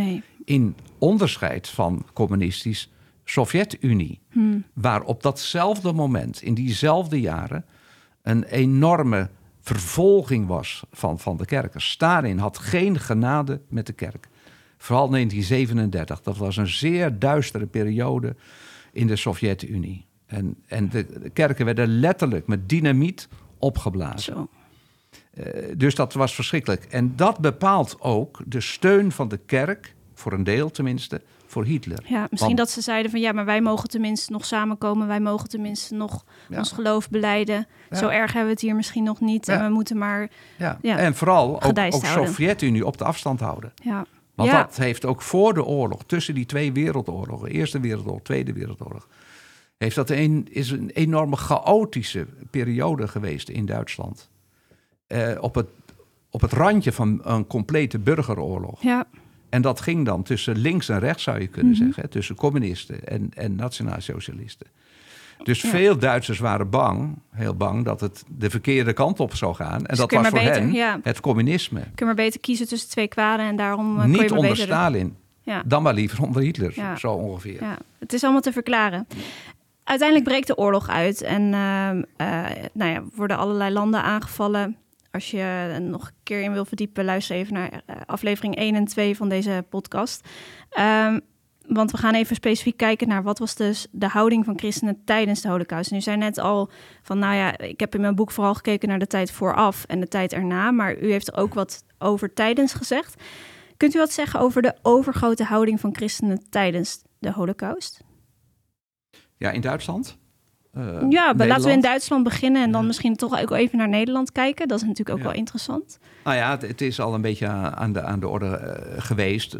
In onderscheid van communistisch Sovjet-Unie. Waar op datzelfde moment, in diezelfde jaren, een enorme vervolging was van de kerken. Stalin had geen genade met de kerk. Vooral 1937. Dat was een zeer duistere periode in de Sovjet-Unie. En de kerken werden letterlijk met dynamiet opgeblazen. Zo. Dus dat was verschrikkelijk. En dat bepaalt ook de steun van de kerk, voor een deel tenminste, voor Hitler. Ja, misschien dat ze zeiden van ja, maar wij mogen tenminste nog samenkomen. Wij mogen tenminste nog ons geloof beleiden. Ja. Zo erg hebben we het hier misschien nog niet. Ja. En we moeten maar En vooral ook gedijst houden. Sovjet-Unie op de afstand houden. Ja. Want dat heeft ook voor de oorlog, tussen die twee wereldoorlogen, Eerste Wereldoorlog, Tweede Wereldoorlog, is een enorme chaotische periode geweest in Duitsland. Op het randje van een complete burgeroorlog. Ja. En dat ging dan tussen links en rechts, zou je kunnen zeggen. Tussen communisten en nationaalsocialisten. Dus veel Duitsers waren heel bang dat het de verkeerde kant op zou gaan. En Dus dat was voor hen ja. het communisme. Kun je maar beter kiezen tussen twee kwaden en daarom kon Niet je maar onder beter Stalin, dan maar liever onder Hitler, zo ongeveer. Ja. Het is allemaal te verklaren. Uiteindelijk breekt de oorlog uit en worden allerlei landen aangevallen. Als je nog een keer in wil verdiepen, luister even naar aflevering 1 en 2 van deze podcast. Want we gaan even specifiek kijken naar wat was dus de houding van christenen tijdens de Holocaust. En u zei net al van, ik heb in mijn boek vooral gekeken naar de tijd vooraf en de tijd erna. Maar u heeft er ook wat over tijdens gezegd. Kunt u wat zeggen over de overgrote houding van christenen tijdens de Holocaust? Ja, in Duitsland? Laten we in Duitsland beginnen en dan misschien toch ook even naar Nederland kijken. Dat is natuurlijk ook wel interessant. Nou ja, het is al een beetje aan de orde geweest.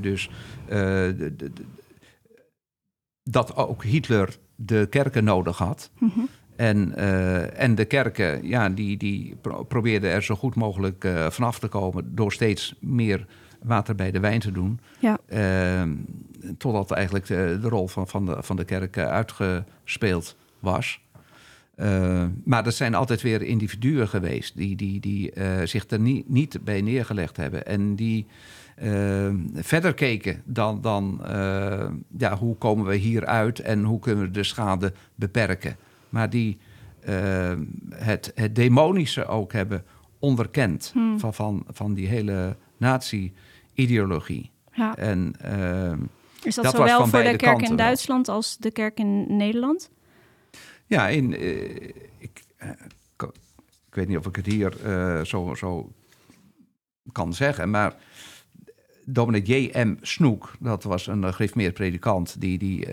Dat ook Hitler de kerken nodig had. Mm-hmm. En de kerken, die probeerden er zo goed mogelijk vanaf te komen door steeds meer water bij de wijn te doen. Ja. Totdat eigenlijk de rol van de kerk uitgespeeld was. Maar er zijn altijd weer individuen geweest die zich er niet bij neergelegd hebben. En die verder keken dan hoe komen we hier uit en hoe kunnen we de schade beperken. Maar die het demonische ook hebben onderkend van die hele nazi-ideologie. Ja. En, is dat zowel voor de kerk in Duitsland als de kerk in Nederland? Ja, ik weet niet of ik het hier zo kan zeggen, maar dominee J.M. Snoek, dat was een gereformeerd predikant die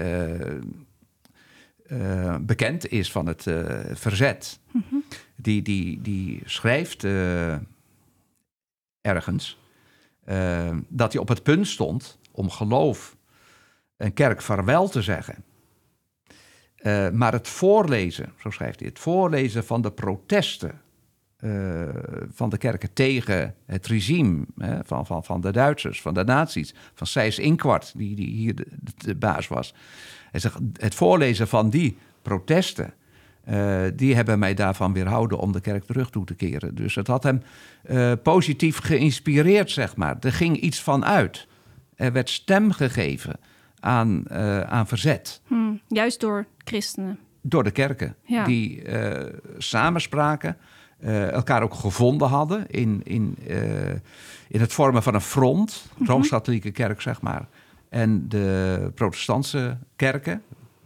bekend is van het verzet. Mm-hmm. Die schrijft ergens dat hij op het punt stond om geloof en kerk vaarwel te zeggen. Maar het voorlezen, zo schrijft hij, het voorlezen van de protesten van de kerken tegen het regime van de Duitsers, van de nazi's, van Seyss-Inquart, die hier de baas was. Hij zegt, het voorlezen van die protesten, die hebben mij daarvan weerhouden om de kerk terug toe te keren. Dus het had hem positief geïnspireerd, zeg maar. Er ging iets van uit. Er werd stem gegeven aan verzet. Juist door christenen. Door de kerken, die samenspraken, elkaar ook gevonden hadden in het vormen van een front. Rooms-Katholieke kerk, zeg maar. En de protestantse kerken,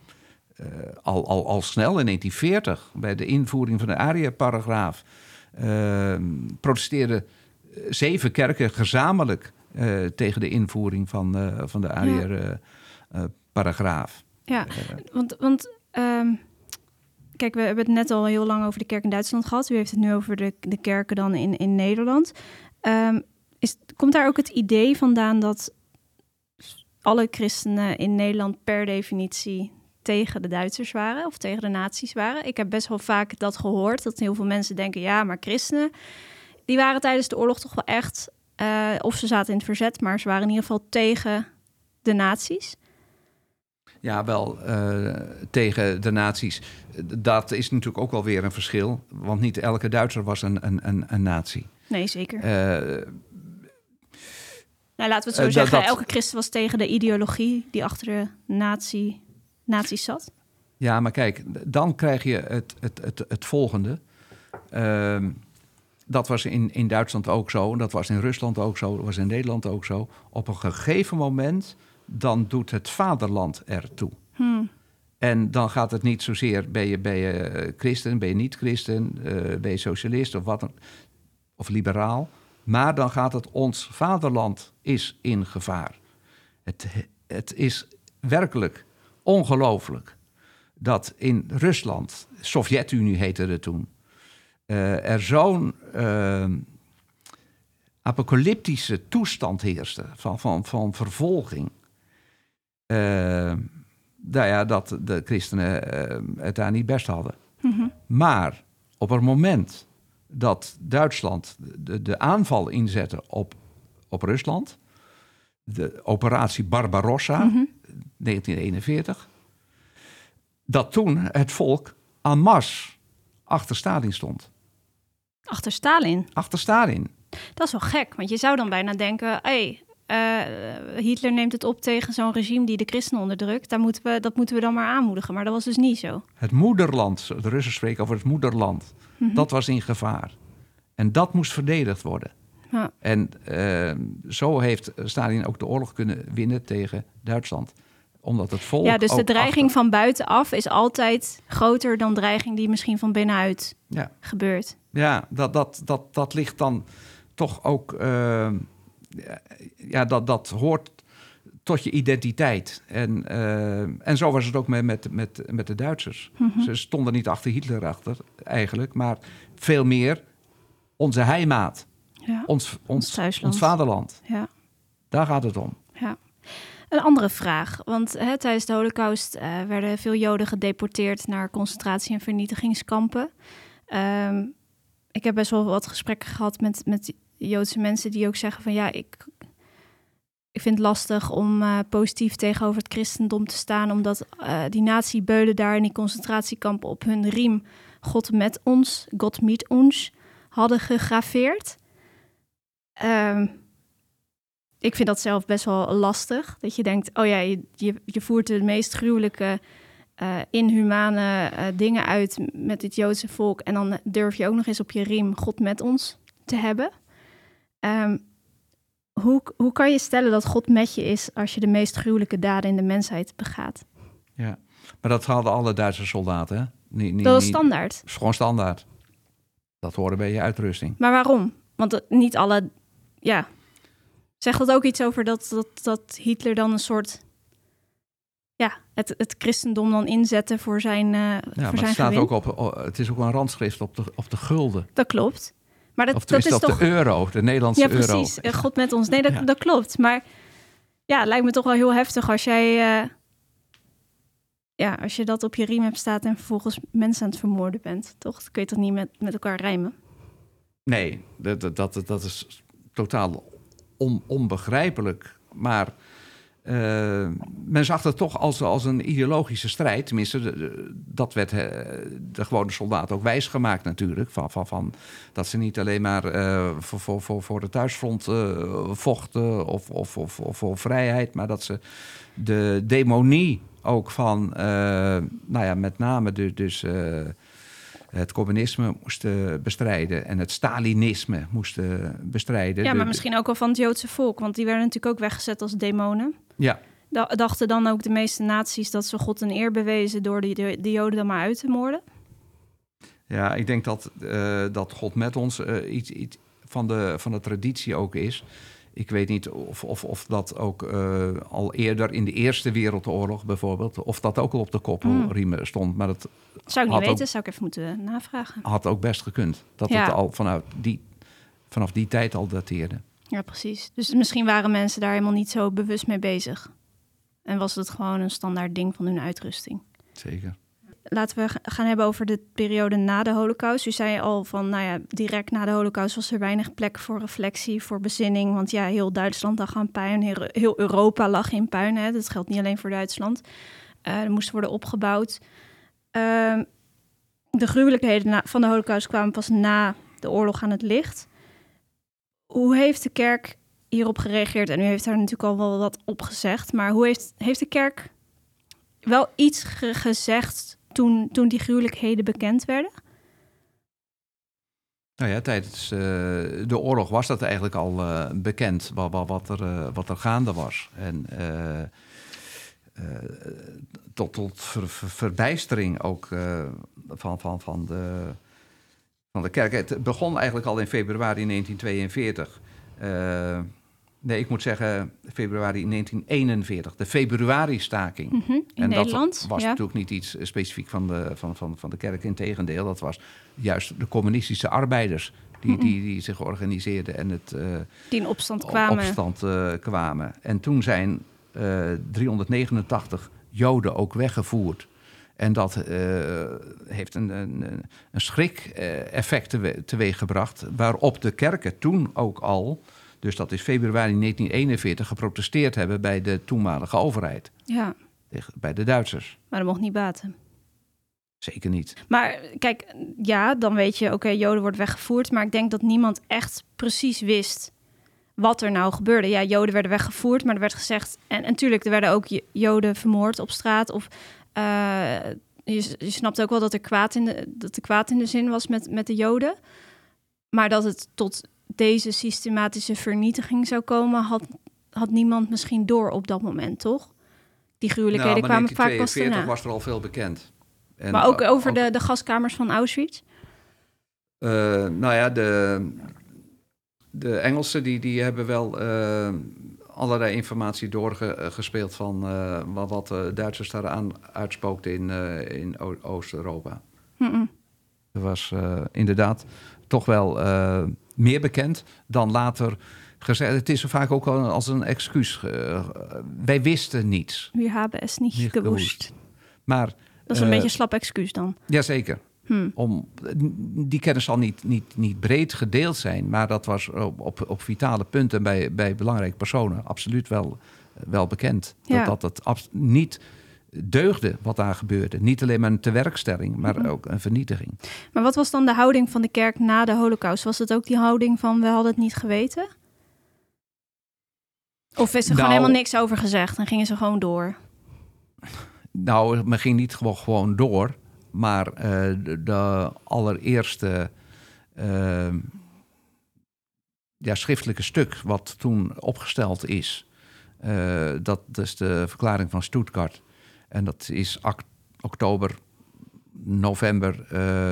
al snel in 1940, bij de invoering van de Arië-paragraaf, protesteerden 7 kerken gezamenlijk tegen de invoering van de Arië-paragraaf. Ja, want kijk, we hebben het net al heel lang over de kerk in Duitsland gehad. U heeft het nu over de kerken dan in Nederland. Komt daar ook het idee vandaan dat alle christenen in Nederland per definitie tegen de Duitsers waren of tegen de nazi's waren? Ik heb best wel vaak dat gehoord, dat heel veel mensen denken, ja, maar christenen, die waren tijdens de oorlog toch wel echt, of ze zaten in het verzet, maar ze waren in ieder geval tegen de nazi's. Ja, wel tegen de nazi's. Dat is natuurlijk ook wel weer een verschil. Want niet elke Duitser was een nazi. Nee, zeker. Nou, laten we het zo zeggen. Elke christen was tegen de ideologie die achter de nazi's zat. Ja, maar kijk, dan krijg je het volgende. Dat was in Duitsland ook zo. Dat was in Rusland ook zo. Dat was in Nederland ook zo. Op een gegeven moment, dan doet het vaderland ertoe. En dan gaat het niet zozeer, ben je christen, ben je niet christen, ben je socialist of wat dan, of liberaal. Maar dan gaat het, ons vaderland is in gevaar. Het is werkelijk ongelooflijk dat in Rusland, Sovjet-Unie heette het toen, er zo'n apocalyptische toestand heerste van vervolging. Dat de christenen het daar niet best hadden. Maar op het moment dat Duitsland de aanval inzette op Rusland, de operatie Barbarossa, 1941, dat toen het volk en masse achter Stalin stond. Achter Stalin? Achter Stalin. Dat is wel gek, want je zou dan bijna denken, Hitler neemt het op tegen zo'n regime die de christenen onderdrukt. Dat moeten we dan maar aanmoedigen. Maar dat was dus niet zo. Het moederland, de Russen spreken over het moederland, dat was in gevaar. En dat moest verdedigd worden. Ja. En zo heeft Stalin ook de oorlog kunnen winnen tegen Duitsland. Omdat het volk. Ja, dus de dreiging van buitenaf is altijd groter dan dreiging die misschien van binnenuit gebeurt. Ja, dat ligt dan toch ook. Dat hoort tot je identiteit. En zo was het ook met de Duitsers. Ze stonden niet achter Hitler eigenlijk, maar veel meer onze heimaat. Ja, ons vaderland. Ja. Daar gaat het om. Ja. Een andere vraag, want tijdens de Holocaust werden veel Joden gedeporteerd naar concentratie- en vernietigingskampen. Ik heb best wel wat gesprekken gehad met Joodse mensen die ook zeggen van ik vind het lastig om positief tegenover het christendom te staan, omdat die nazi-beulen daar in die concentratiekampen op hun riem God met ons, God mit ons, hadden gegraveerd. Ik vind dat zelf best wel lastig. Dat je denkt, je voert de meest gruwelijke, inhumane dingen uit met het Joodse volk. En dan durf je ook nog eens op je riem God met ons te hebben. Hoe kan je stellen dat God met je is als je de meest gruwelijke daden in de mensheid begaat? Ja, maar dat hadden alle Duitse soldaten, hè? Dat is standaard? Dat is gewoon standaard. Dat hoorde bij je uitrusting. Maar waarom? Want niet alle... Ja... Zegt dat ook iets over dat Hitler dan een soort... het christendom dan inzette voor zijn voor maar zijn het staat gewin? ook het is ook een randschrift op de gulden. Dat klopt. Maar dat is op toch... de euro, de Nederlandse euro. Ja, precies. God met ons. Nee, dat klopt. Maar het lijkt me toch wel heel heftig als jij... als je dat op je riem hebt staan en vervolgens mensen aan het vermoorden bent. Toch? Dat kun je toch niet met elkaar rijmen? Nee, dat is totaal onbegrijpelijk. Maar men zag het toch als een ideologische strijd. Tenminste, dat werd de gewone soldaat ook wijsgemaakt natuurlijk. Van dat ze niet alleen maar voor de thuisfront vochten of voor vrijheid. Maar dat ze de demonie ook van, met name dus het communisme moesten bestrijden en het Stalinisme moesten bestrijden. Ja, maar misschien ook wel van het Joodse volk, want die werden natuurlijk ook weggezet als demonen. Ja. Dachten dan ook de meeste naties dat ze God een eer bewezen door de Joden dan maar uit te moorden? Ja, ik denk dat God met ons iets van de traditie ook is. Ik weet niet of dat ook al eerder in de Eerste Wereldoorlog bijvoorbeeld, of dat ook al op de koppelriemen stond. Maar dat zou ik niet weten, zou ik even moeten navragen. Had ook best gekund. Dat het al vanaf die tijd al dateerde. Ja, precies. Dus misschien waren mensen daar helemaal niet zo bewust mee bezig. En was het gewoon een standaard ding van hun uitrusting. Zeker. Laten we gaan hebben over de periode na de Holocaust. U zei al van, direct na de Holocaust was er weinig plek voor reflectie, voor bezinning. Want heel Duitsland lag aan puin, heel Europa lag in puin. Hè. Dat geldt niet alleen voor Duitsland. Er moest worden opgebouwd. De gruwelijkheden van de Holocaust kwamen pas na de oorlog aan het licht. Hoe heeft de kerk hierop gereageerd en u heeft daar natuurlijk al wel wat op gezegd. Maar hoe heeft de kerk wel iets gezegd toen die gruwelijkheden bekend werden? Nou ja, tijdens de oorlog was dat eigenlijk al bekend wat er gaande was. En tot verbijstering ook van de kerk. Het begon eigenlijk al in februari 1942. Nee, ik moet zeggen februari 1941. De februari-staking. In en Nederland, dat was natuurlijk niet iets specifiek van de kerk. Integendeel, dat was juist de communistische arbeiders die zich organiseerden en die in opstand kwamen. En toen zijn 389 Joden ook weggevoerd. En dat heeft een schrik-effect teweeggebracht, waarop de kerken toen ook al, dus dat is februari 1941, geprotesteerd hebben bij de toenmalige overheid. Ja. Bij de Duitsers. Maar dat mocht niet baten. Zeker niet. Maar kijk, ja, dan weet je, oké, Joden wordt weggevoerd, maar ik denk dat niemand echt precies wist wat er nou gebeurde. Ja, Joden werden weggevoerd, maar er werd gezegd, en natuurlijk, er werden ook Joden vermoord op straat. Of je snapt ook wel dat er kwaad in de zin was met de Joden. Maar dat het tot deze systematische vernietiging zou komen, had niemand misschien door op dat moment, toch? Die gruwelijkheden kwamen vaak pas daarna. In 1942 was er al veel bekend. En maar ook over de gaskamers van Auschwitz? Nou ja, de Engelsen die hebben wel allerlei informatie doorgespeeld van wat de Duitsers daaraan uitspookten in Oost-Europa. Er was inderdaad toch wel meer bekend dan later gezegd. Het is vaak ook al als een excuus. Wij wisten niets. We hebben es niet gewusst. Maar dat is een beetje een slap excuus dan. Jazeker. Die kennis zal niet breed gedeeld zijn, maar dat was op vitale punten bij belangrijke personen absoluut wel bekend. Ja. Dat het niet deugde wat daar gebeurde. Niet alleen maar een tewerkstelling, maar ook een vernietiging. Maar wat was dan de houding van de kerk na de Holocaust? Was het ook die houding van we hadden het niet geweten? Of is er gewoon helemaal niks over gezegd en gingen ze gewoon door? Nou, men ging niet gewoon door. Maar de allereerste schriftelijke stuk wat toen opgesteld is, dat is de verklaring van Stuttgart. En dat is november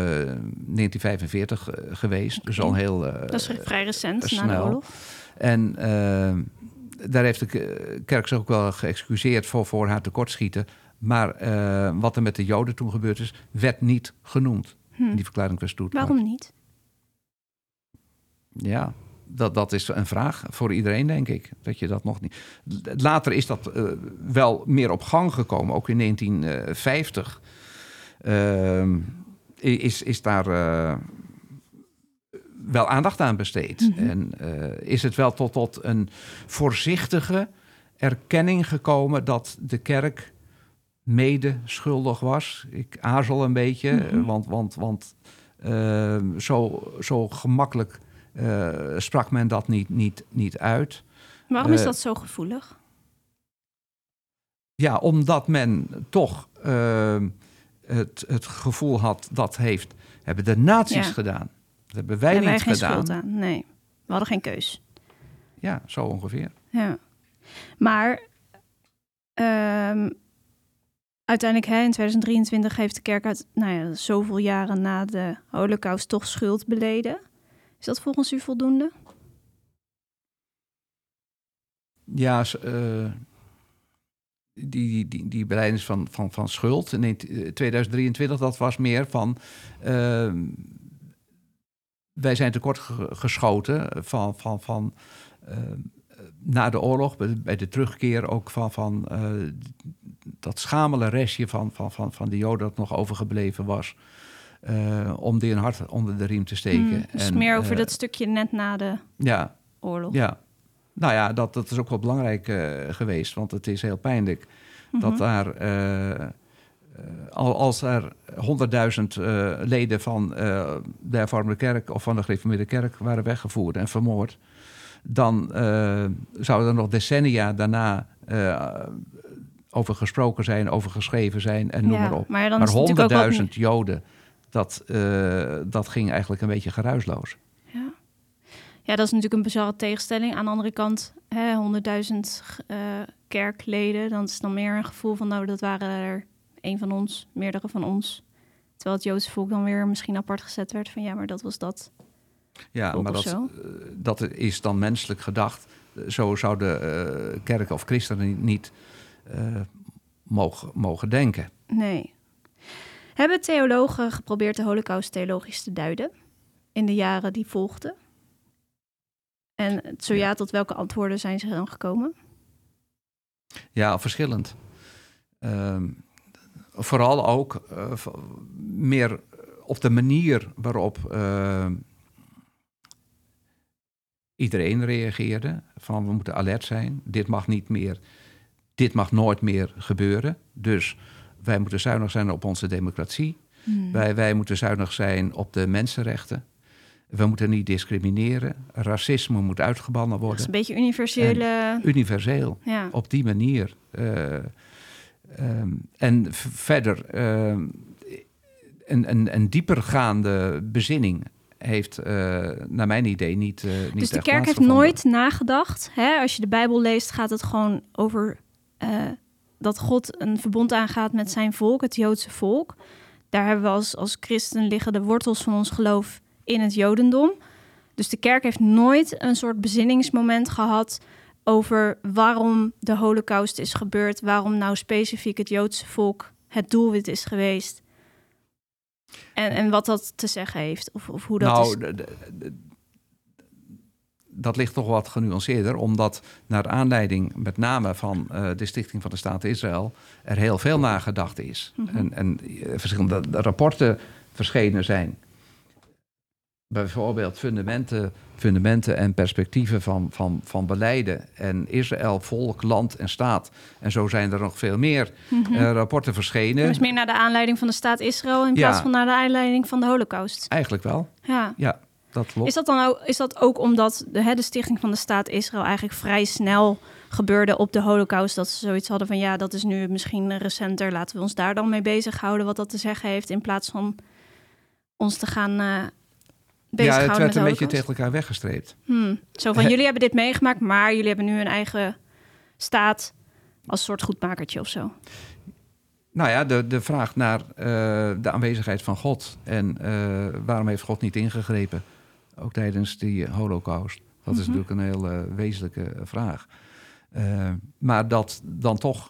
1945 geweest. Dus al heel dat is vrij recent, snel. Na de oorlog. En daar heeft de kerk zich ook wel geëxcuseerd voor haar tekortschieten. Maar wat er met de Joden toen gebeurd is, werd niet genoemd in die verklaring van Stuttgart. Waarom niet? Ja, dat is een vraag voor iedereen, denk ik. Dat je dat nog niet. Later is dat wel meer op gang gekomen. Ook in 1950 is daar wel aandacht aan besteed. En is het wel tot een voorzichtige erkenning gekomen dat de kerk mede schuldig was. Ik aarzel een beetje, want zo gemakkelijk sprak men dat niet uit. Waarom is dat zo gevoelig? Ja, omdat men toch het gevoel had, hebben de nazi's gedaan. Dat hebben wij niet geen gedaan. Schuld aan. Nee, we hadden geen keus. Ja, zo ongeveer. Ja. Maar uiteindelijk in 2023 heeft de kerk zoveel jaren na de Holocaust toch schuld beleden. Is dat volgens u voldoende? Ja, die belijdenis van schuld in 2023, dat was meer van wij zijn tekortgeschoten van na de oorlog, bij de terugkeer ook van dat schamele restje van de Joden dat nog overgebleven was, om die een hart onder de riem te steken. Dus meer over dat stukje net na de oorlog. Ja, nou ja, dat is ook wel belangrijk geweest, want het is heel pijnlijk dat daar, als er 100.000 leden van de hervormde kerk of van de gereformeerde kerk waren weggevoerd en vermoord, dan zou er nog decennia daarna over gesproken zijn, over geschreven zijn en noem maar op. Maar, maar 100.000 Joden, dat ging eigenlijk een beetje geruisloos. Ja, dat is natuurlijk een bizarre tegenstelling. Aan de andere kant, 100.000 kerkleden, dan is dan meer een gevoel van, nou, dat waren er één van ons, meerdere van ons. Terwijl het Joodse volk dan weer misschien apart gezet werd van, ja, maar dat was dat. Ja, maar dat is dan menselijk gedacht. Zo zouden kerken of christenen niet mogen denken. Nee. Hebben theologen geprobeerd de Holocaust theologisch te duiden in de jaren die volgden? En zo ja, tot welke antwoorden zijn ze dan gekomen? Ja, verschillend. Vooral ook meer op de manier waarop iedereen reageerde. Van we moeten alert zijn, dit mag niet meer, dit mag nooit meer gebeuren. Dus wij moeten zuinig zijn op onze democratie. Wij moeten zuinig zijn op de mensenrechten. We moeten niet discrimineren. Racisme moet uitgebannen worden. Dat is een beetje universeel, ja. Op die manier. En verder, een diepergaande bezinning heeft, naar mijn idee, niet Dus de kerk heeft nooit nagedacht. Hè? Als je de Bijbel leest, gaat het gewoon over dat God een verbond aangaat met zijn volk, het Joodse volk. Daar hebben we als christen liggen de wortels van ons geloof in het Jodendom. Dus de kerk heeft nooit een soort bezinningsmoment gehad over waarom de Holocaust is gebeurd, waarom nou specifiek het Joodse volk het doelwit is geweest. En wat dat te zeggen heeft, of hoe dat is. Dat ligt toch wat genuanceerder, omdat naar aanleiding met name van de Stichting van de Staat Israël er heel veel nagedacht is. Mm-hmm. En verschillende rapporten verschenen zijn. Bijvoorbeeld fundamenten en perspectieven van beleiden en Israël, volk, land en staat. En zo zijn er nog veel meer rapporten verschenen. Dus meer naar de aanleiding van de staat Israël in plaats van naar de aanleiding van de Holocaust. Eigenlijk wel. Ja, dat klopt. Is dat ook omdat de Stichting van de Staat Israël eigenlijk vrij snel gebeurde op de Holocaust, dat ze zoiets hadden van ja, dat is nu misschien recenter, laten we ons daar dan mee bezighouden wat dat te zeggen heeft, in plaats van ons te gaan bezighouden. Ja, het werd een beetje tegen elkaar weggestreept. Zo van, jullie hebben dit meegemaakt, maar jullie hebben nu een eigen staat als soort goedmakertje of zo. Nou ja, de vraag naar de aanwezigheid van God en waarom heeft God niet ingegrepen, ook tijdens die Holocaust. Dat is natuurlijk een heel wezenlijke vraag. Maar dat dan toch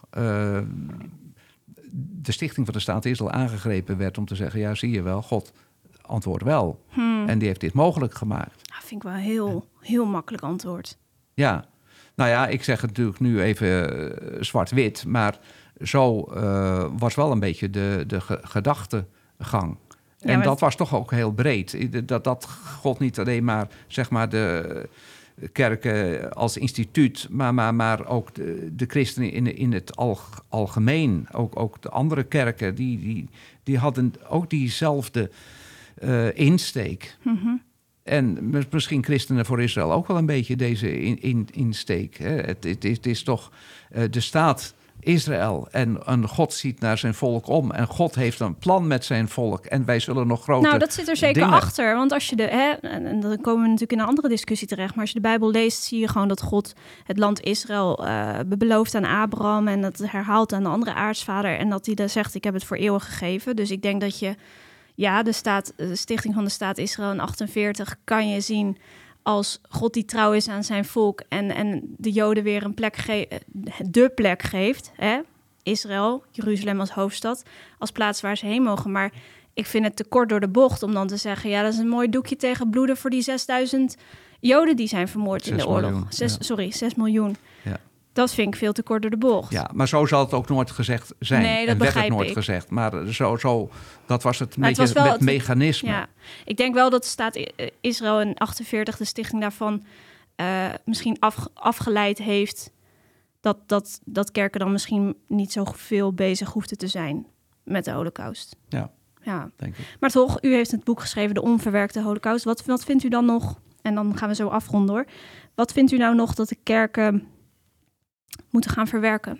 de Stichting van de Staat Israël aangegrepen werd om te zeggen, ja, zie je wel, God antwoordt wel. En die heeft dit mogelijk gemaakt. Dat vind ik wel heel makkelijk antwoord. Ja, nou ja, ik zeg het natuurlijk nu even zwart-wit, maar zo was wel een beetje de gedachtegang. En dat was toch ook heel breed. Dat God niet alleen maar, zeg maar, de kerken als instituut, maar ook de christenen in het algemeen. Ook de andere kerken, die hadden ook diezelfde insteek. En misschien christenen voor Israël ook wel een beetje deze insteek. Het is toch de staat Israël en God ziet naar zijn volk om. En God heeft een plan met zijn volk. En wij zullen nog grote Nou, dat zit er zeker achter. Want als je en dan komen we natuurlijk in een andere discussie terecht. Maar als je de Bijbel leest, zie je gewoon dat God het land Israël belooft aan Abraham. En dat herhaalt aan de andere aartsvader. En dat hij dan zegt, ik heb het voor eeuwig gegeven. Dus ik denk dat je, de Stichting van de Staat Israël in 1948 kan je zien als God die trouw is aan zijn volk en de Joden weer een plek geeft. Israël, Jeruzalem als hoofdstad, als plaats waar ze heen mogen. Maar ik vind het te kort door de bocht om dan te zeggen, ja, dat is een mooi doekje tegen bloeden voor die 6.000 Joden die zijn vermoord in de oorlog. 6 miljoen. Ja. Dat vind ik veel te kort door de bocht. Ja, maar zo zal het ook nooit gezegd zijn. Nee, dat werd het nooit gezegd. Maar zo, dat was het het mechanisme. Ja. Ik denk wel dat de staat Israël in 1948, de stichting daarvan, misschien afgeleid heeft dat kerken dan misschien niet zo veel bezig hoefden te zijn met de Holocaust. Ja, denk ik. Maar toch, u heeft het boek geschreven, De Onverwerkte Holocaust. Wat vindt u dan nog En dan gaan we zo afronden hoor. Wat vindt u nou nog dat de kerken moeten gaan verwerken?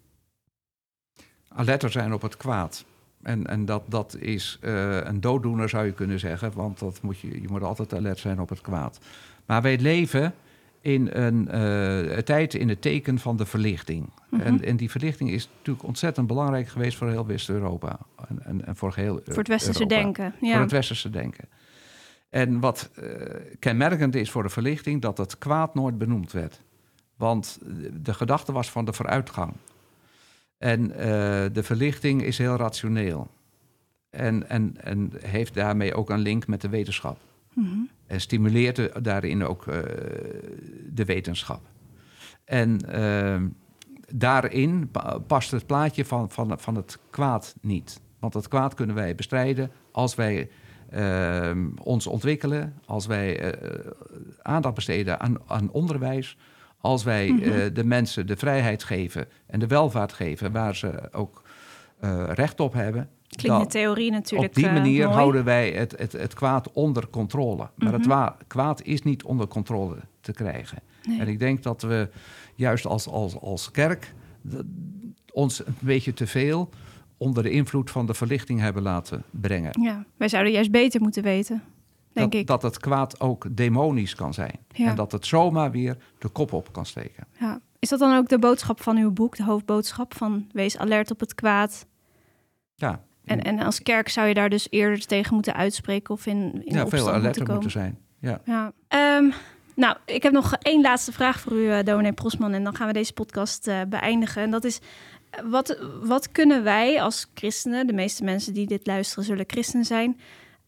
Alerter zijn op het kwaad. En dat is een dooddoener, zou je kunnen zeggen. Want je moet altijd alert zijn op het kwaad. Maar wij leven in een tijd in het teken van de verlichting. Mm-hmm. En die verlichting is natuurlijk ontzettend belangrijk geweest voor heel West-Europa. En voor heel voor het westerse Europa. denken. Ja. Voor het westerse denken. En wat kenmerkend is voor de verlichting, dat het kwaad nooit benoemd werd. Want de gedachte was van de vooruitgang. En de verlichting is heel rationeel. En heeft daarmee ook een link met de wetenschap. Mm-hmm. En stimuleert daarin ook de wetenschap. En daarin past het plaatje van het kwaad niet. Want het kwaad kunnen wij bestrijden als wij ons ontwikkelen, als wij aandacht besteden aan onderwijs, als wij de mensen de vrijheid geven en de welvaart geven waar ze ook recht op hebben. Klinkt de theorie natuurlijk. Op die manier mooi. houden wij het kwaad onder controle. Maar het kwaad is niet onder controle te krijgen. Nee. En ik denk dat we juist als kerk ons een beetje te veel onder de invloed van de verlichting hebben laten brengen. Ja, wij zouden juist beter moeten weten, denk ik. Dat het kwaad ook demonisch kan zijn. Ja. En dat het zomaar weer de kop op kan steken. Ja. Is dat dan ook de boodschap van uw boek, de hoofdboodschap van wees alert op het kwaad? Ja. En als kerk zou je daar dus eerder tegen moeten uitspreken of in veel alerter moeten zijn. Ja. Nou, ik heb nog één laatste vraag voor u, dominee Prosman, en dan gaan we deze podcast beëindigen. En dat is, wat kunnen wij als christenen, de meeste mensen die dit luisteren zullen christen zijn.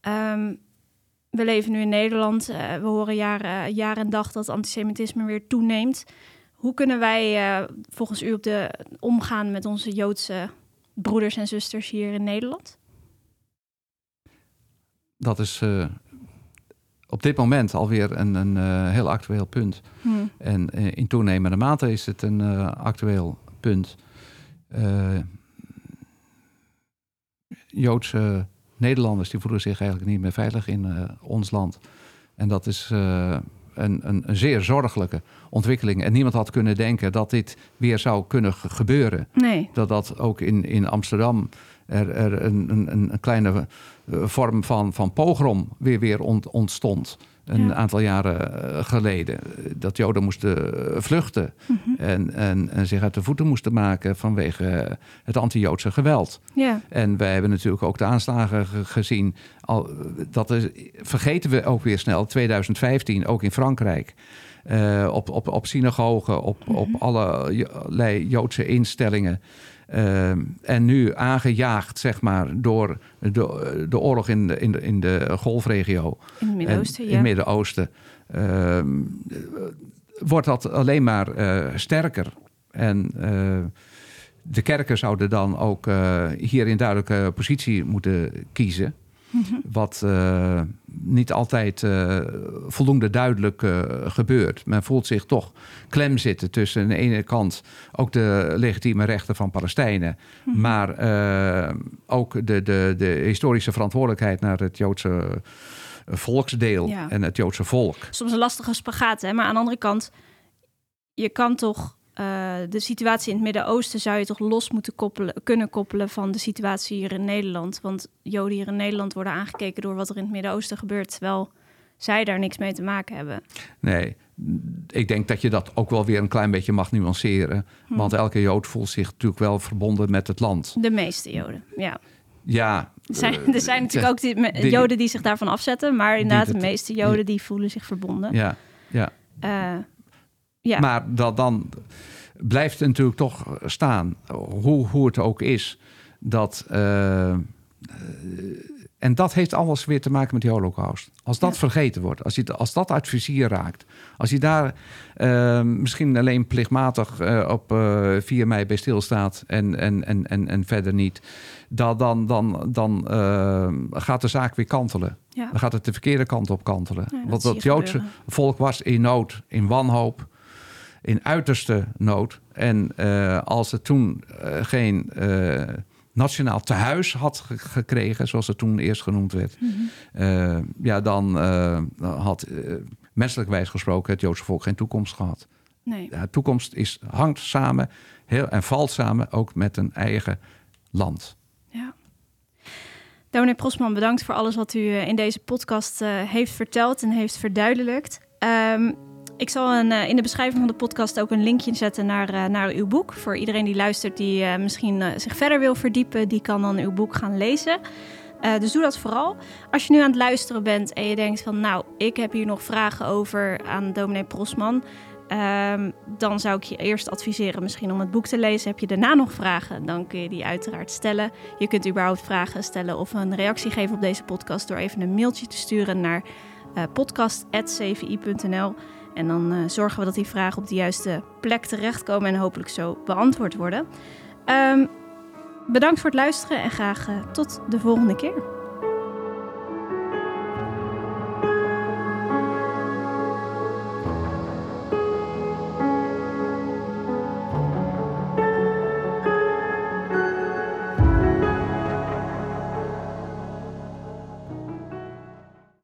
We leven nu in Nederland, we horen jaar en dag dat antisemitisme weer toeneemt. Hoe kunnen wij volgens u omgaan met onze Joodse broeders en zusters hier in Nederland? Dat is op dit moment alweer een heel actueel punt. En in toenemende mate is het een actueel punt. Joodse Nederlanders die voelen zich eigenlijk niet meer veilig in ons land. En dat is een zeer zorgelijke ontwikkeling. En niemand had kunnen denken dat dit weer zou kunnen gebeuren. Nee. Dat ook in Amsterdam er een kleine vorm van pogrom weer ontstond. Een aantal jaren geleden. Dat Joden moesten vluchten. En zich uit de voeten moesten maken vanwege het anti-Joodse geweld. Ja. En wij hebben natuurlijk ook de aanslagen gezien. Vergeten we ook weer snel. 2015, ook in Frankrijk. Op synagogen, op allerlei Joodse instellingen. En nu aangejaagd, zeg maar, door de oorlog in de Golfregio. In het Midden-Oosten, in het Midden-Oosten. Wordt dat alleen maar sterker. En de kerken zouden dan ook hier in duidelijke positie moeten kiezen. Wat niet altijd voldoende duidelijk gebeurt. Men voelt zich toch klem zitten tussen aan de ene kant ook de legitieme rechten van Palestijnen, maar ook de historische verantwoordelijkheid naar het Joodse volksdeel en het Joodse volk. Soms een lastige spagaat, hè? Maar aan de andere kant, je kan toch de situatie in het Midden-Oosten zou je toch los moeten kunnen koppelen van de situatie hier in Nederland. Want Joden hier in Nederland worden aangekeken door wat er in het Midden-Oosten gebeurt, terwijl zij daar niks mee te maken hebben. Nee, ik denk dat je dat ook wel weer een klein beetje mag nuanceren. Want elke Jood voelt zich natuurlijk wel verbonden met het land. De meeste Joden, ja. Ja. Er zijn natuurlijk ook Joden die zich daarvan afzetten, maar inderdaad de meeste Joden die voelen zich verbonden. Ja. Ja. Maar dan blijft het natuurlijk toch staan, hoe het ook is, dat en dat heeft alles weer te maken met de Holocaust. Als dat vergeten wordt, als dat uit vizier raakt, als je daar misschien alleen plichtmatig op 4 mei bij stilstaat en verder niet, dan gaat de zaak weer kantelen. Ja. Dan gaat het de verkeerde kant op kantelen. Ja, want dat Joodse volk was in nood, in wanhoop, in uiterste nood. En als het toen geen nationaal tehuis had gekregen, zoals het toen eerst genoemd werd, dan had menselijkwijs gesproken het Joodse volk geen toekomst gehad. Nee. De toekomst hangt samen en valt samen ook met een eigen land. Ja. Dominee Prosman, bedankt voor alles wat u in deze podcast heeft verteld en heeft verduidelijkt. Ik zal in de beschrijving van de podcast ook een linkje zetten naar uw boek. Voor iedereen die luistert die misschien zich verder wil verdiepen, die kan dan uw boek gaan lezen. Dus doe dat vooral. Als je nu aan het luisteren bent en je denkt van nou, ik heb hier nog vragen over aan dominee Prosman. Dan zou ik je eerst adviseren misschien om het boek te lezen. Heb je daarna nog vragen, dan kun je die uiteraard stellen. Je kunt überhaupt vragen stellen of een reactie geven op deze podcast door even een mailtje te sturen naar podcast@cvi.nl. En dan zorgen we dat die vragen op de juiste plek terechtkomen en hopelijk zo beantwoord worden. Bedankt voor het luisteren en graag tot de volgende keer.